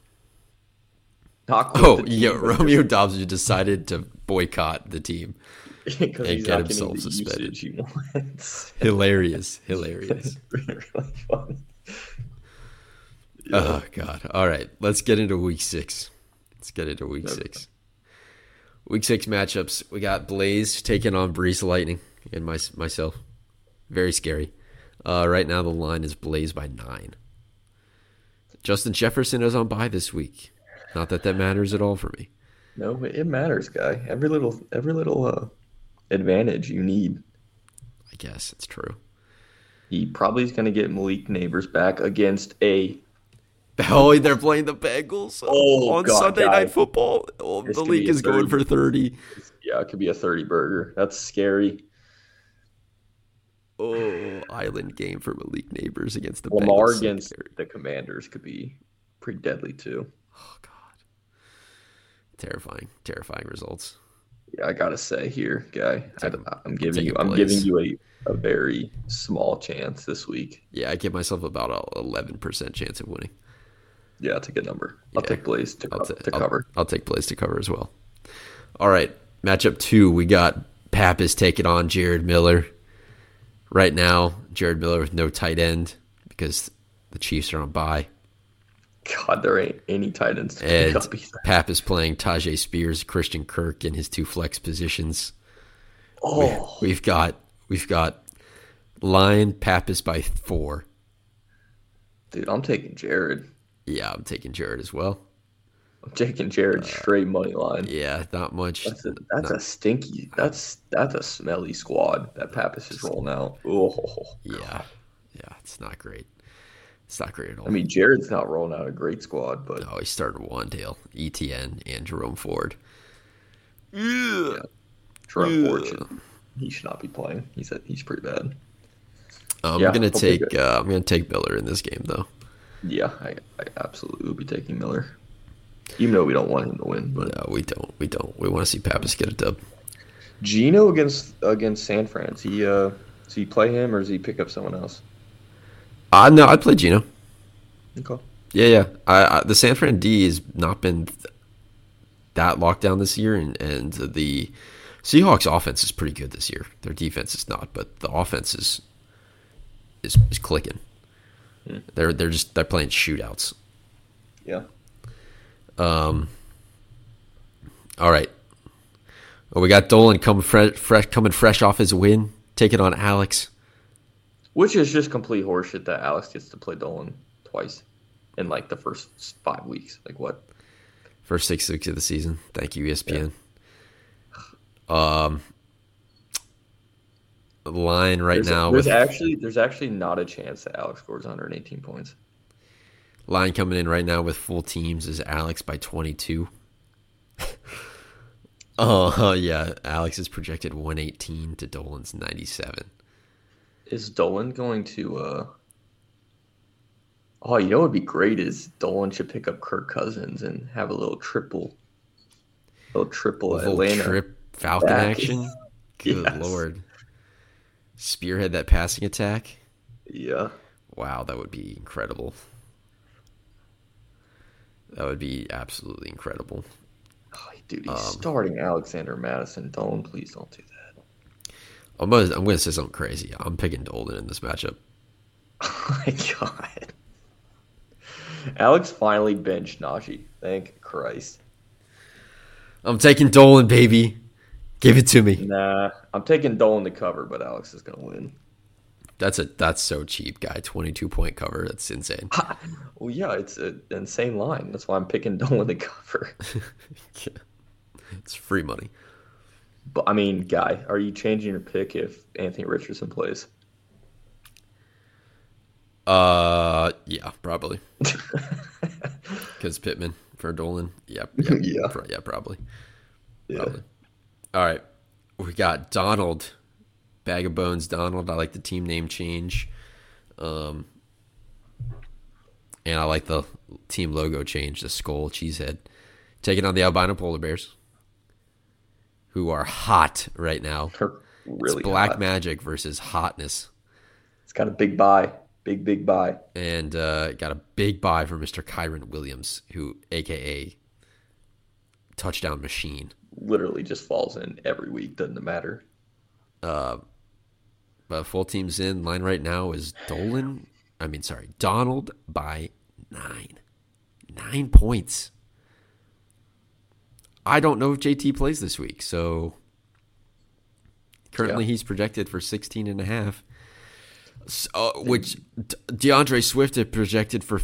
B: not.
A: Romeo Dobbs, who decided to boycott the team
B: and get himself suspended.
A: Hilarious. Really funny. Yeah. Oh God! All right, let's get into week 6. Week 6 matchups. We got Blaze taking on Breeze Lightning and myself. Very scary. Right now the line is Blaze by 9. Justin Jefferson is on bye this week. Not that matters at all for me.
B: No, it matters, guy. Every little advantage you need.
A: I guess it's true.
B: He probably is going to get Malik Neighbors back against a.
A: Oh, they're playing the Bengals on Sunday Night Football. Oh, the league is going for 30.
B: Yeah, it could be a 30 burger. That's scary.
A: Oh, island game for Malik Neighbors against the
B: Lamar
A: Bengals.
B: Against the Commanders could be pretty deadly too.
A: Oh God, terrifying results.
B: Yeah, I gotta say here, guy, I'm giving you a very small chance this week.
A: Yeah, I give myself about a 11% chance of winning.
B: Yeah, it's a good number. I'll take Blaze to cover.
A: I'll take Blaze to cover as well. All right, matchup 2, we got Pappas taking on Jared Miller. Right now, Jared Miller with no tight end because the Chiefs are on bye.
B: God, there ain't any tight ends to
A: pick
B: up either.
A: Pappas playing Tajay Spears, Christian Kirk in his 2 flex positions.
B: Oh,
A: we've got line Pappas by 4.
B: Dude, I'm taking Jared.
A: Yeah, I'm taking Jared as well.
B: I'm taking Jared straight money line.
A: Yeah, not much.
B: That's a stinky. That's a smelly squad that Pappas is rolling out. Oh.
A: Yeah, it's not great. It's not great at all.
B: I mean, Jared's not rolling out a great squad, but
A: no, he started Wandale, ETN, and Jerome Ford.
B: Yeah, Jerome Ford he should not be playing. He's pretty bad.
A: I'm gonna take Miller in this game though.
B: Yeah, I absolutely will be taking Miller. Even though we don't want him to win, but
A: no, we don't. We want to see Pappas get a dub.
B: Geno against San Fran. Does he play him or does he pick up someone else?
A: No, I'd play Geno.
B: Okay.
A: Yeah. The San Fran D has not been that locked down this year, and the Seahawks offense is pretty good this year. Their defense is not, but the offense is clicking. They're playing shootouts.
B: Yeah.
A: All right. Well, we got Dolan coming fresh off his win, taking on Alex.
B: Which is just complete horseshit that Alex gets to play Dolan twice in like the first 5 weeks. Like what?
A: First 6 weeks of the season. Thank you, ESPN. Yeah. The line now.
B: There's actually not a chance that Alex scores 118 points.
A: Line coming in right now with full teams is Alex by 22. Yeah. Alex is projected 118 to Dolan's 97.
B: Is Dolan going to Oh, you know what would be great is Dolan should pick up Kirk Cousins and have a little triple Atlanta.
A: Trip Falcon action. Good
B: Yes.
A: Lord. Spearhead that passing attack?
B: Yeah.
A: Wow, that would be incredible. That would be absolutely incredible.
B: Oh, dude, he's starting Alexander Madison. Please don't do that.
A: I'm gonna say something crazy. I'm picking Dolan in this matchup.
B: Oh my God. Alex finally benched Najee. Thank Christ.
A: I'm taking Dolan, baby. Give it to me.
B: Nah, I'm taking Dolan to cover, but Alex is gonna win.
A: That's so cheap, guy. 22-point cover. That's insane.
B: Well, yeah, it's an insane line. That's why I'm picking Dolan to cover.
A: It's free money.
B: But I mean, Guy, are you changing your pick if Anthony Richardson plays?
A: Yeah, probably. Because Pittman for Dolan. Yeah.
B: Yeah.
A: Probably.
B: Yeah.
A: Probably. All right. We got Donald. Bag of Bones Donald. I like the team name change. And I like the team logo change, the skull cheesehead. Taking on the albino polar bears, who are hot right now.
B: They're really
A: it's Black
B: hot.
A: Magic versus Hotness.
B: It's got a big buy. Big buy.
A: And got a big buy for Mr. Kyron Williams, who, a.k.a. touchdown machine.
B: Literally just falls in every week. Doesn't matter.
A: But full teams in. Line right now is Donald by 9. 9 points. I don't know if JT plays this week, so currently he's projected for 16.5. Which DeAndre Swift is projected for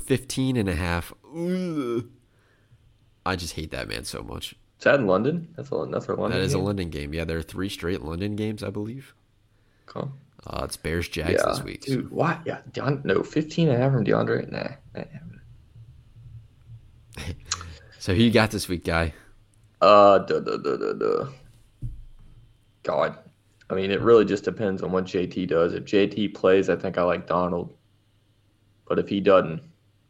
A: 15.5. I just hate that man so much.
B: Is that in London? That's another London
A: That is
B: game?
A: a London game. Yeah, there are 3 straight London games, I believe.
B: Okay.
A: It's Bears Jags this week.
B: Dude, why? Yeah, 15.5 from DeAndre? Nah.
A: So who you got this week, Guy?
B: God. I mean, it really just depends on what JT does. If JT plays, I think I like Donald. But if he doesn't,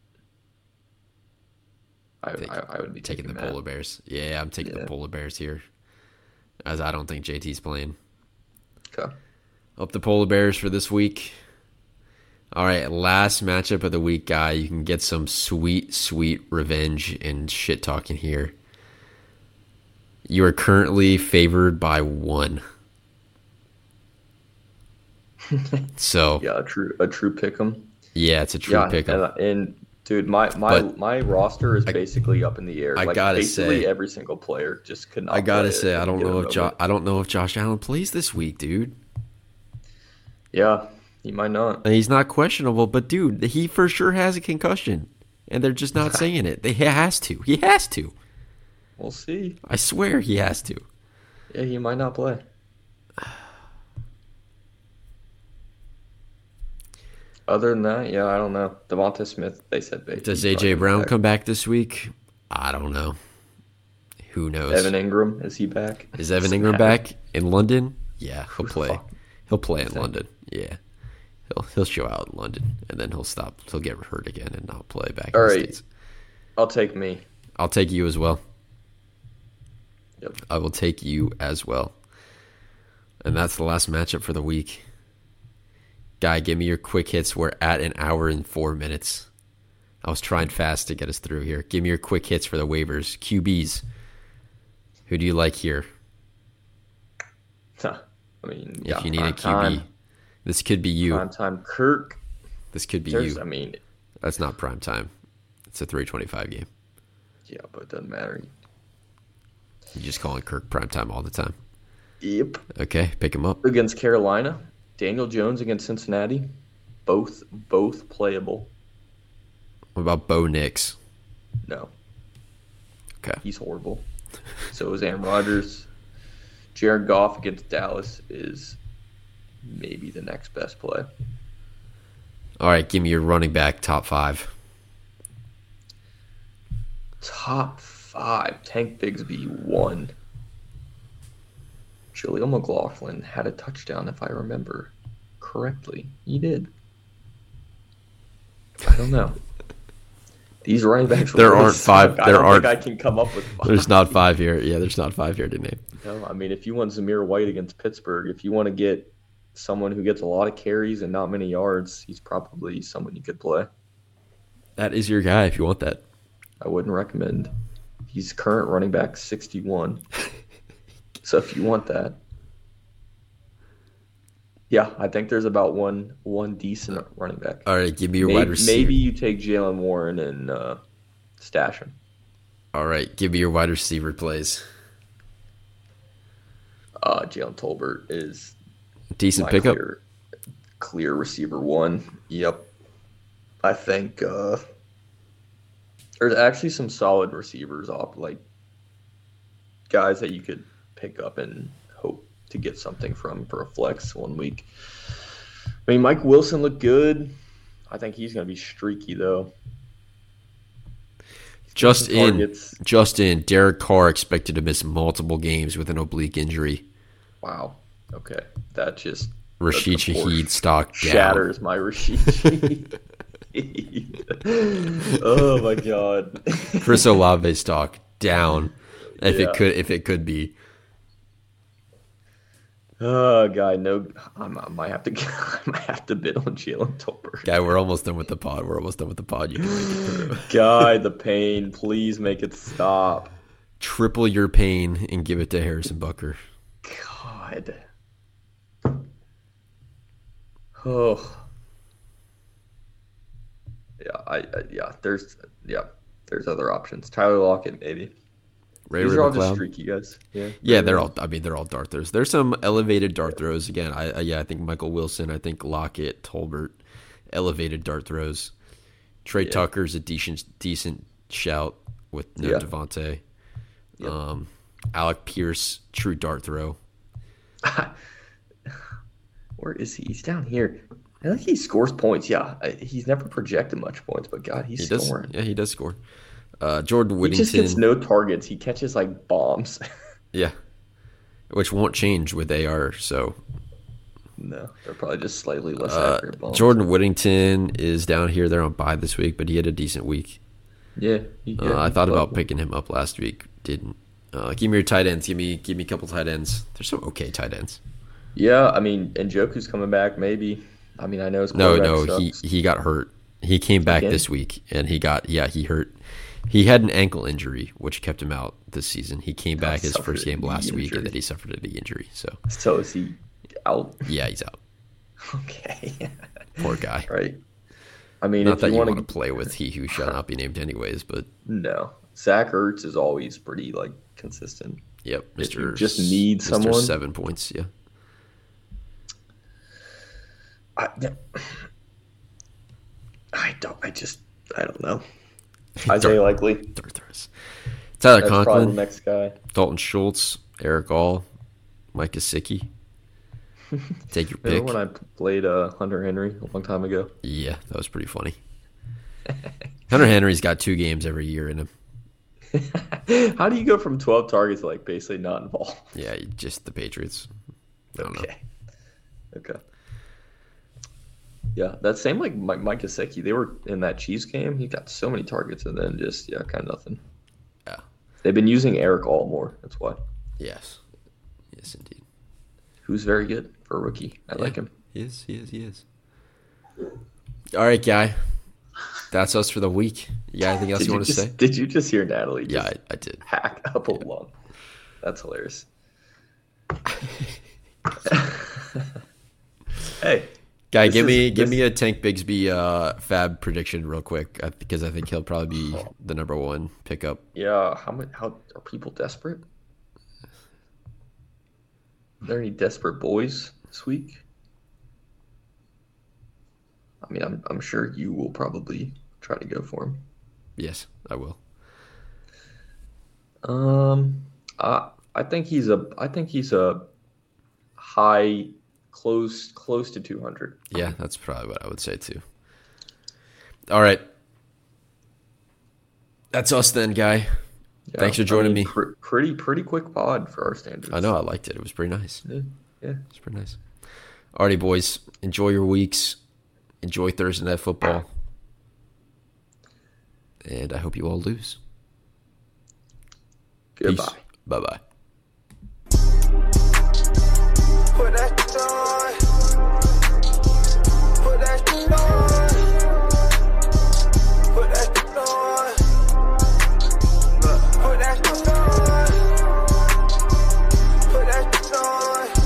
B: I would be
A: taking the
B: Matt.
A: Polar Bears. Yeah, I'm taking the Polar Bears here, as I don't think JT's playing.
B: Okay.
A: Up the Polar Bears for this week. All right, last matchup of the week, Guy. You can get some sweet, sweet revenge and shit talking here. You are currently favored by 1. So
B: Yeah, a true pick'em.
A: yeah, it's a true pick'em.
B: And dude, my roster is basically up in the air.
A: I
B: Like,
A: gotta
B: basically
A: say,
B: every single player just could not.
A: I gotta
B: play
A: say,
B: it
A: I don't
B: and get
A: know
B: it
A: if
B: over.
A: I don't know if Josh Allen plays this week, dude.
B: Yeah, he might not.
A: And he's not questionable, but dude, he for sure has a concussion, and they're just not saying it. He has to. He has to.
B: We'll see.
A: I swear he has to.
B: Yeah, he might not play. Other than that, yeah, I don't know. Devonta Smith, they said.
A: Does AJ Brown come back this week? I don't know. Who knows?
B: Evan Ingram, is he back?
A: Is Evan Ingram back in London? Yeah, he'll play.
B: Fuck.
A: He'll play in London. Yeah, he'll show out in London, and then he'll stop. He'll get hurt again and not play back.
B: All
A: in the
B: right.
A: States.
B: I'll take me.
A: I'll take you as well.
B: Yep.
A: I will take you as well. And that's the last matchup for the week. Guy, give me your quick hits. We're at an hour and 4 minutes. I was trying fast to get us through here. Give me your quick hits for the waivers. QBs. Who do you like here?
B: I mean,
A: If you need a QB, this could be you.
B: Prime time Kirk.
A: This could be
B: There's,
A: you.
B: I mean,
A: That's not prime time. It's a 3:25 game.
B: yeah, but it doesn't matter.
A: You just calling Kirk prime time all the time.
B: Yep.
A: Okay, pick him up.
B: Against Carolina, Daniel Jones against Cincinnati, both playable.
A: What about Bo Nix?
B: No,
A: Okay.
B: he's horrible. So is Aaron Rodgers. Jared Goff against Dallas is maybe the next best play.
A: All right, give me your running back top 5.
B: Top 5. Tank Bigsby 1. Jaleel McLaughlin had a touchdown, if I remember correctly. He did. I don't know. These running backs
A: There
B: really
A: aren't
B: suck.
A: five.
B: I
A: There
B: don't
A: aren't.
B: think I can come up with five.
A: There's not 5 here. Yeah, there's not 5 here to name.
B: No, I mean, if you want Zamir White against Pittsburgh, if you want to get someone who gets a lot of carries and not many yards, he's probably someone you could play.
A: That is your guy if you want that.
B: I wouldn't recommend. He's current running back 61. So if you want that. Yeah, I think there's about one decent running back.
A: All right, give me your wide receiver.
B: Maybe you take Jalen Warren and stash him.
A: All right, give me your wide receiver plays.
B: Jalen Tolbert is
A: Decent
B: my
A: pickup.
B: clear receiver one. Yep. I think there's actually some solid receivers off, like guys that you could pick up and hope to get something from for a flex 1 week. I mean, Mike Wilson looked good. I think he's going to be streaky, though.
A: Just
B: Targets.
A: in, Derek Carr expected to miss multiple games with an oblique injury.
B: Wow. Okay. That just
A: Rashid Shaheed stock down.
B: shatters my Rashid Shaheed. Oh, my God.
A: Chris Olave stock down. If
B: Yeah.
A: it could be.
B: Oh, guy, no. I might have to bid on Jalen Tolbert.
A: Guy, we're almost done with the pod. You can make it through.
B: Guy, the pain. Please make it stop.
A: Triple your pain and give it to Harrison Butker.
B: God. Oh. Yeah, there's other options. Tyler Lockett, maybe.
A: Ray
B: These are all
A: McLeod.
B: just streaky guys.
A: Yeah, they're all dart throws. There's some elevated dart throws again. I think Michael Wilson, I think Lockett, Tolbert, elevated dart throws. Trey Tucker's a decent shout with no Devontae.
B: Yep.
A: Alec Pierce, true dart throw.
B: Where is he? He's down here. I think he scores points. Yeah, he's never projected much points, but God, he's scoring.
A: Yeah, he does score. Jordan
B: He
A: Whittington.
B: just gets no targets. He catches like bombs.
A: Yeah, which won't change with AR. So
B: No, they're probably just slightly less accurate bombs.
A: Jordan Whittington is down here. They're on bye this week, but he had a decent week.
B: Yeah,
A: I thought about picking him up last week. Didn't. Give me your tight ends. Give me a couple tight ends. There's some okay tight ends.
B: Yeah, I mean, Njoku's coming back. Maybe. I mean, I know his
A: No,
B: quarterback sucks.
A: he got hurt. He came back
B: Again?
A: this week, and he hurt. He had an ankle injury, which kept him out this season. He came back his
B: suffered
A: first
B: a
A: game
B: knee
A: last week,
B: injury.
A: and then he suffered a knee injury. So
B: Is he out?
A: yeah, he's out.
B: Okay.
A: Poor guy.
B: Right. I mean,
A: Not
B: if
A: that
B: you
A: you
B: want
A: want to play with he who shall not be named anyways, but
B: no, Zach Ertz is always pretty consistent.
A: yep,
B: If you
A: Mr.
B: just need
A: Mr.
B: someone.
A: 7 points, yeah.
B: I don't know. Isaiah Likely.
A: Dart throws. Tyler
B: That's probably the
A: Conklin,
B: next guy.
A: Dalton Schultz, Eric All, Mike Gesicki. Take your pick.
B: Remember when I played Hunter Henry a long time ago?
A: Yeah, that was pretty funny. Hunter Henry's got 2 games every year in him.
B: How do you go from 12 targets to basically not involved?
A: Yeah, just the Patriots. I don't know.
B: Okay. Yeah, that same Mike Gesicki. They were in that Chiefs game. He got so many targets and then just kind of nothing.
A: Yeah.
B: They've been using Eric All more. That's why.
A: Yes. Yes, indeed.
B: Who's very good for a rookie. I like him.
A: He is. All right, Guy. That's us for the week. You got anything else you want to say?
B: Did you just hear Natalie?
A: Yeah, I did.
B: Hack up a lung. That's hilarious. Hey.
A: Guy, give me a Tank Bigsby fab prediction real quick because I think he'll probably be the number 1 pickup.
B: Yeah, how are people desperate? Are there any desperate boys this week? I mean, I'm sure you will probably try to go for him.
A: Yes, I will.
B: I think he's a high, close to 200.
A: Yeah, that's probably what I would say too. All right. That's us then, Guy.
B: Yeah,
A: Thanks for joining me.
B: Pretty quick pod for our standards.
A: I know, I liked it. It was pretty nice.
B: Yeah.
A: It's pretty nice. Alrighty, boys. Enjoy your weeks. Enjoy Thursday Night Football. And I hope you all lose.
B: Goodbye.
A: Bye-bye.
C: Put that